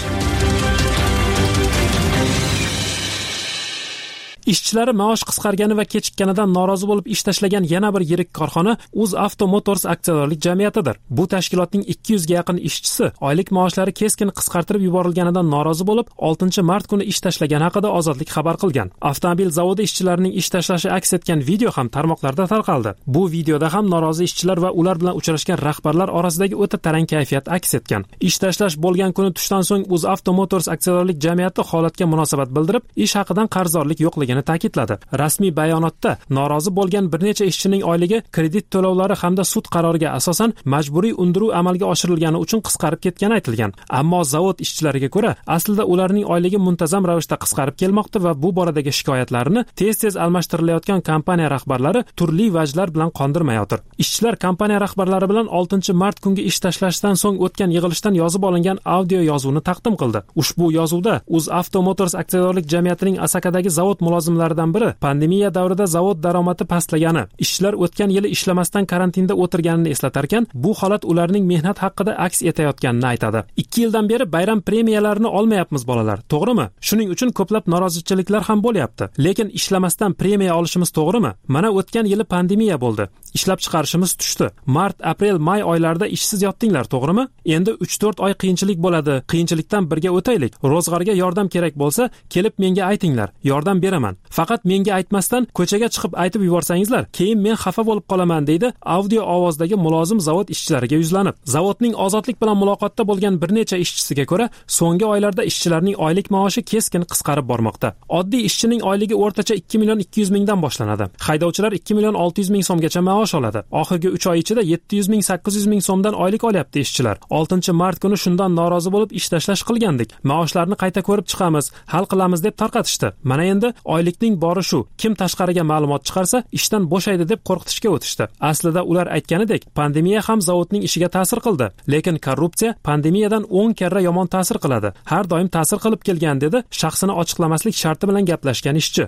Ishchilari maosh qisqargani va kechikkanidan norozi bo'lib ish tashlagan yana bir yirik korxona UzAvto Motors aksiyadorlik jamiyatidir. Bu tashkilotning ikki yuz ga yaqin ishchisi oylik maoshlari keskin qisqartirib yuborilganidan norozi bo'lib, oltinchi mart kuni ish tashlagan haqida Ozodlik xabar qilgan. Avtomobil zavodi ishchilarining ish tashlashi aks etgan video ham tarmoqlarda tarqaldi. Bu videoda ham norozi ishchilar va ular bilan uchrashgan rahbarlar orasidagi o'ta tarang kayfiyat aks etgan. Ish tashlash bo'lgan kuni tushdan so'ng UzAvto Motors aksiyadorlik jamiyati holatga munosabat bildirib, ish haqidan qarzdorlik yo'qligini ta'kidladi. Rasmiy bayonotda norozi bo'lgan bir necha ishchining oyligi kredit to'lovlari hamda sud qaroriga asosan majburiy undiruv amalga oshirilgani uchun qisqarib ketgani aytilgan. Ammo zavod ishchilariga ko'ra, aslida ularning oyligi muntazam ravishda qisqarib kelmoqda va bu boradagi shikoyatlarini tez-tez almashtirilayotgan kompaniya rahbarlari turli vajlar bilan qondirmayotir. Ishchilar kompaniya rahbarlari bilan oltinchi mart kungi ish tashlashdan so'ng o'tgan yig'ilishdan yozib olingan audio yozuvni taqdim qildi. Ushbu yozuvda UzAvto Motors aksiyadorlik jamiyatining Asakadagi zavod mulozimlaridan biri pandemiya davrida zavod daromadi pastlagani, ishchilar o'tgan yili ishlamasdan karantinda o'tirganini eslatarkan, bu holat ularning mehnat haqida aks etayotganini aytadi. ikki yildan beri bayram premiyalarini olmayapmiz bolalar, to'g'rimi? Shuning uchun ko'plab norozichiliklar ham bo'lyapti. Lekin ishlamasdan premiya olishimiz to'g'rimi? Mana o'tgan yili pandemiya bo'ldi. Ishlab chiqarishimiz tushdi. Mart, aprel, may oylarida ishsiz yotdinglar, to'g'rimi? Endi uch to'rt oy qiyinchilik bo'ladi. Qiyinchilikdan birga o'taylik. Ro'zg'orga yordam kerak bo'lsa, kelib menga aytinglar. Yordam beraman. Faqat menga aytmasdan ko'chaga chiqib aytib yuborsangizlar, keyin men xafa bo'lib qolaman, deydi audio ovozdagi mulozim zavod ishchilariga yuzlanib. Zavodning Ozodlik bilan muloqotda bo'lgan bir necha ishchisiga ko'ra, so'nggi oylarda ishchilarning oylik maoshi keskin qisqarib bormoqda. Oddiy ishchining oyligi o'rtacha ikki million ikki yuz mingdan boshlanadi. Haydovchilar ikki million olti yuz ming so'mgacha maosh oladi. Oxirgi uch oy ichida yetti yuz ming sakkiz yuz ming so'mdan oylik olyapti ishchilar. oltinchi mart kuni shundan norozi bo'lib ish tashlash qilgandik. Maoshlarni qayta ko'rib chiqamiz, hal qilamiz deb tarqatishdi. Mana endi oylikning bori shu. Kim tashqariga ma'lumot chiqarsa, ishdan bo'shaydi deb qo'rqitishga o'tishdi. Aslida ular aytganidek, pandemiya ham zavodning ishiga ta'sir qildi. Lekin korrupsiya pandemiyadan o'n karra yomon ta'sir qiladi. Har doim ta'sir qilib kelgan, dedi shaxsini ochiqlamaslik sharti bilan gaplashgan ishchi.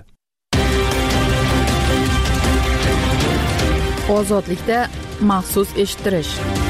Ozodlikda maxsus eshittirish.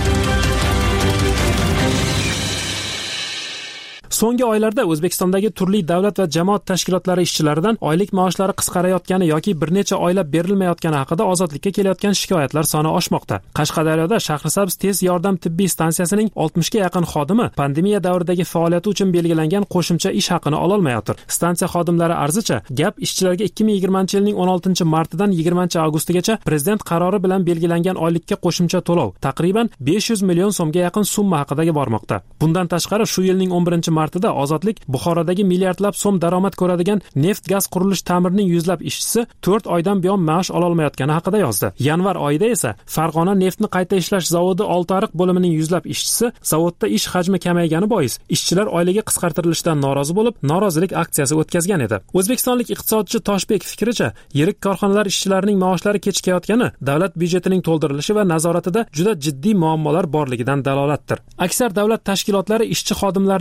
So'nggi oylarda O'zbekistondagi turli davlat va jamoat tashkilotlari ishchilaridan oylik maoshlari qisqarayotgani yoki bir necha oylab berilmayotgani haqida Ozodlikka kelayotgan shikoyatlar soni oshmoqda. Qashqadaryoda Shahrisabz tez yordam tibbiy stansiyasining oltmishga yaqin xodimi pandemiya davridagi faoliyati uchun belgilangan qo'shimcha ish haqini ololmayotir. Stansiya xodimlari arzicha, gap ishchilarga ikki ming yigirmanchi yilning o'n oltinchi martidan yigirmanchi avgustigacha prezident qarori bilan belgilangan oylikka qo'shimcha to'lov, taqriban besh yuz million so'mga yaqin summa haqida bormoqda. Bundan tashqari shu yilning o'n birinchi martida Ozodlik Buxorodagi milliardlab so'm daromad ko'radigan neft gaz qurilish ta'mirining yuzlab ishchisi to'rt oydan buyon maosh ola olmayotgani haqida yozdi. Yanvar oyida esa Farg'ona neftni qayta ishlash zavodi Oltiariq bo'limining yuzlab ishchisi zavodda ish hajmi kamaygani bois ishchilar oyligi qisqartirilishidan norozi bo'lib, norozilik aksiyasi o'tkazgan edi. O'zbekistonlik iqtisodchi Toshbek fikricha, yirik korxonalar ishchilarining maoshlari kechikayotgani davlat byudjetining to'ldirilishi va nazoratida juda jiddiy muammolar borligidan dalolatdir. Aksar davlat tashkilotlari ishchi xodimlarining ish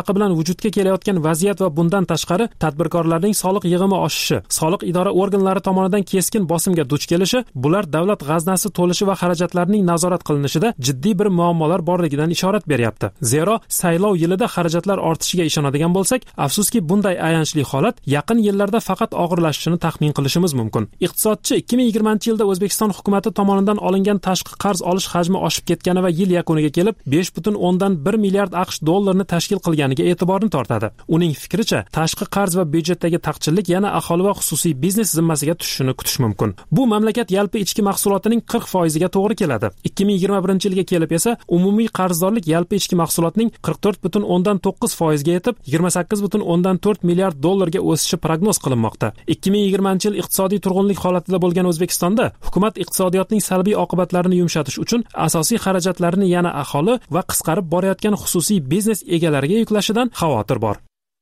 mintaqa bilan vujudga kelayotgan vaziyat va bundan tashqari tadbirkorlarning soliq yig'imi oshishi, soliq idora organlari tomonidan keskin bosimga duch kelishi, bular davlat g'aznasi to'lishi va xarajatlarning nazorat qilinishida jiddiy bir muammolar borligidan ishorat beryapti. Zero, saylov yilida xarajatlar ortishiga ishonadigan bo'lsak, afsuski bunday ayanchli holat yaqin yillarda faqat og'irlashishini taxmin qilishimiz mumkin. Iqtisodchi ikki ming yigirmanchi yilda O'zbekiston hukumatı tomonidan olingan tashqi qarz olish hajmi oshib ketgani va yil yakuniga kelib besh butun o'ndan bir milliard AQSh dollarini tashkil qilganiga e'tiborni tortadi. Uning fikricha, tashqi qarz va byudjetdagi taqchillik yana aholi va xususiy biznes zimmasiga tushishini kutish mumkin. Bu mamlakat yalpi ichki mahsulotining qirq foiziga to'g'ri keladi. ikki ming yigirma birinchi yilga kelib esa umumiy qarzdorlik yalpi ichki mahsulotning qirq to'rt butun o'ndan to'qqiz foizga yetib, yigirma sakkiz butun o'ndan to'rt milliard dollarga o'sishi prognoz qilinmoqda. ikki ming yigirmanchi yil iqtisodiy turg'unlik holatida bo'lgan O'zbekistonda hukumat iqtisodiyotning salbiy oqibatlarini yumshatish uchun asosiy xarajatlarni yana aholi va qisqarib borayotgan xususiy biznes egalariga yuklashidan xavotir bor.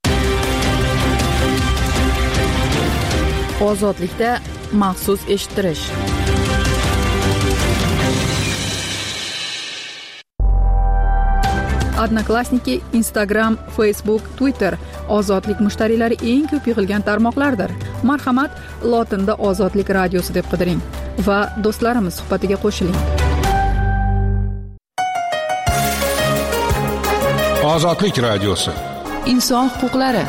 Ozodlikda maxsus eshittirish. Odnoklassniki, Instagram, Facebook, Twitter ozodlik mushtariylari eng ko'p yig'ilgan tarmoqlardir. Marhamat, lotinda Ozodlik radiosi deb qidiring va do'stlarimiz suhbatiga qo'shiling. Ozodlik radiosi. Inson huquqlari.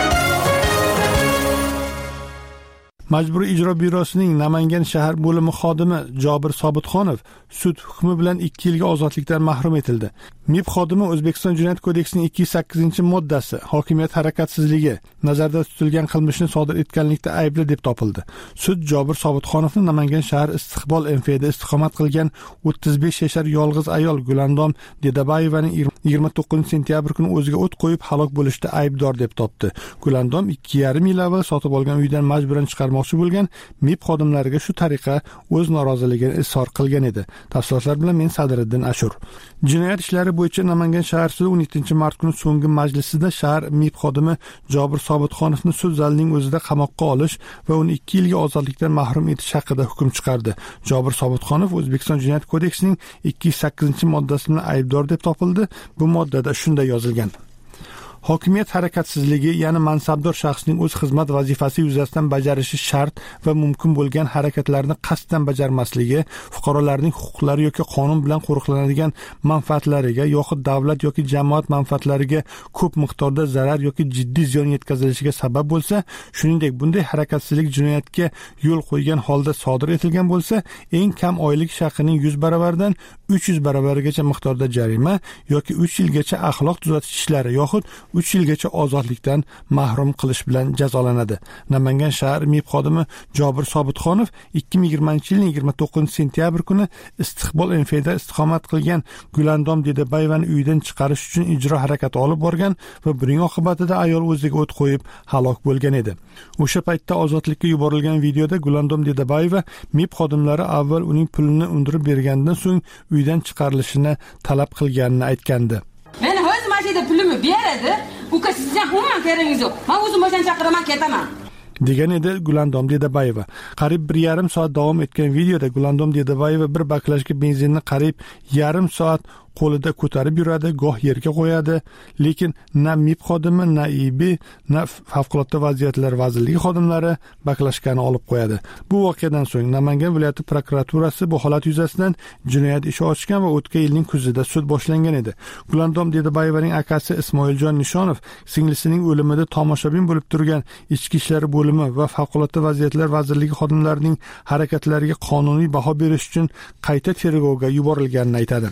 Majburiy ijro byurosining Namangan shahar bo'limi xodimi Jobir Sobitxonov sud hukmi bilan ikki yilga ozodlikdan mahrum etildi. M I B xodimi O'zbekiston Jinoyat kodeksining ikki yuz sakkizinchi moddasi hokimiyat harakatsizligi nazarda tutilgan qilmishni sodir etganlikda aybli deb topildi. Sud Jobir Sobitxonovni Namangan shahar Istiqbol M F da istiqomat qilgan o'ttiz besh yashar yolg'iz ayol Gulandom Dedabayevaning yigirma to'qqizinchi sentyabr kuni o'ziga o't qo'yib halok bo'lishda aybdor deb topdi. Gulandom ikki yarim yil avval sotib olgan uydan majburan chiqarmoqchi bo'lgan M I B xodimlariga shu tariqa o'z noroziligini izhor qilgan edi. Tafsilotlar bilan men Sadiriddin Ashur. Jinoyat ishlari bo'yicha Namangan shahar sudi o'n yettinchi mart kuni so'nggi majlisida shahar M I B xodimi Jobir Sobitxonovni sud zalining o'zida qamoqqa olish va uni ikki yilga ozodlikdan mahrum etish haqida hukm chiqardi. Jobir Sobitxonov O'zbekiston Jinoyat kodeksining ikki yuz sakkizinchi moddasi bilan aybdor deb topildi. Bu moddada shunday yozilgan: hokimiyat harakatsizligi, ya'ni mansabdor shaxsning o'z xizmat vazifasi yuzasidan bajarishi shart va mumkin bo'lgan harakatlarni qasddan bajarmasligi, fuqarolarning huquqlari yoki qonun bilan qo'riqlanadigan manfaatlariga yoki davlat yoki jamoat manfaatlariga ko'p miqdorda zarar yoki jiddiy ziyon yetkazilishiga sabab bo'lsa, shuningdek bunday harakatsizlik jinoyatga yo'l qo'ygan holda sodir etilgan bo'lsa, eng kam oylik shaxsining yuz baravaridan uch yuz baravarigacha miqdorda jarima yoki uch yilgacha axloq tuzatish ishlari yoxud uch yilgacha ozodlikdan mahrum qilish bilan jazolanadi. Namangan shahar M I B xodimi Jobir Sobitxonov ikki ming yigirmanchi yilning yigirma to'qqizinchi sentyabr kuni Istiqbol M F da istiqomat qilgan Gulandom Dedabayevani uydan chiqarish uchun ijro harakati olib borgan va buning oqibatida ayol o'ziga o't qo'yib halok bo'lgan edi. O'sha paytda ozodlikka yuborilgan videoda Gulandom Dedabayeva M I B xodimlari avval uning pulini undirib bergandan so'ng uydan chiqarilishini talab qilganini aytgandi. Men o'z mashinada pulimni beradi, u sizdan umuman keragingiz yo'q. Men o'zim mashina chaqiraman, ketaman. degan edi Gulandom Dedabayeva. Qariyb bir yarim soat davom etgan videoda Gulandom Dedabayeva bir baklashka benzinni qariyb yarim soat qo'lida ko'tarib yuradi, goh yerga qo'yadi, lekin na M I B xodimi, na I B, na favqulodda vaziyatlar vazirligi xodimlari baklashkani olib qo'yadi. Bu voqeadan so'ng Namangan viloyati prokuraturasi bu holat yuzasidan jinoyat ishi ochgan va o'tgan yilning kuzida sud boshlangan edi. Gulandom Dedabayevaning akasi Ismoiljon Nishonov singlisining o'limida tomoshabin bo'lib turgan Ichki ishlar bo'limi va favqulodda vaziyatlar vazirligi xodimlarining harakatlariga qonuniy baho berish uchun qayta tergovga yuborilganini aytadi.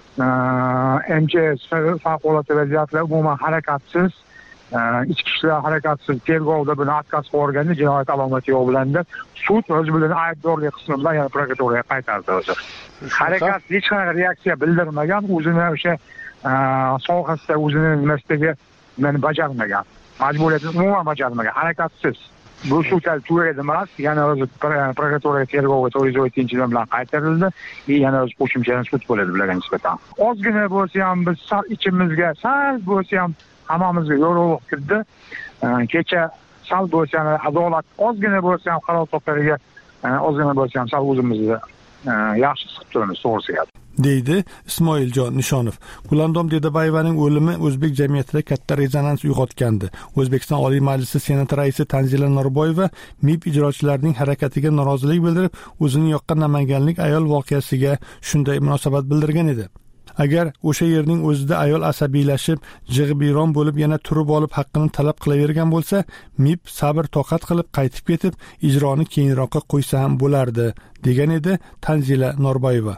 M J S favqulodda vaziyatlar umuman harakatsiz, ichki ishlar harakatsiz tergovda buni отказ qo'yilganda jinoyat alomati yo'q bilanda sud o'zi bilan aybdorlik qismi bilan yana prokuraturaga qaytardi o'zi. Harakat hech qanaqa reaksiya bildirmagan, o'zini o'sha sohasida o'zini nimasidagi meni bajarmagan, majburiyatni umuman bajarmagan, harakatsiz. Bu sudlar tugagan emas, yana o'zi prokuraturaga tergovga to'rt yuz o'ttinchi yil bilan qaytarildi, yana o'zi qo'shimcha sud bo'ladi bularga nisbatan. Ozgina bo'lsa ham biz sal ichimizga, sal bo'lsa ham hammamizga yorug'lik kirdi. Kecha sal bo'lsa ham adolat, ozgina bo'lsa ham qaror to'plariga ozgina bo'lsa ham sal o'zimizni yaxshi his qilib turamiz, to'g'risi. deydi Ismoiljon Nishonov. Gulandom Dedabayevaning o'limi o'zbek jamiyatida katta rezonans uyg'otgandi. O'zbekiston Oliy Majlisi Senati raisi Tanzila Norboyeva M I B ijrochilarining harakatiga norozilik bildirib, o'zining yoqqan namanganlik ayol voqeasiga shunday munosabat bildirgan edi. Agar o'sha yerning o'zida ayol asabiylashib, jig'ibiyron bo'lib yana turib olib haqqini talab qilavergan bo'lsa, M I B sabr toqat qilib qaytib ketib, ijroni keyinroqqa qo'ysa ham bo'lardi, degan edi Tanzila Norboyeva.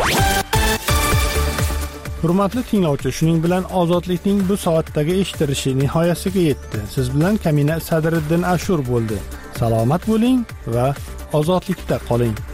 Hurmatli tinglovchi, shuning bilan ozodlikning bu soatdagi eshittirishi nihoyasiga yetdi. Siz bilan Kamina Sadriddin Ashur bo'ldi. Salomat bo'ling va ozodlikda qoling.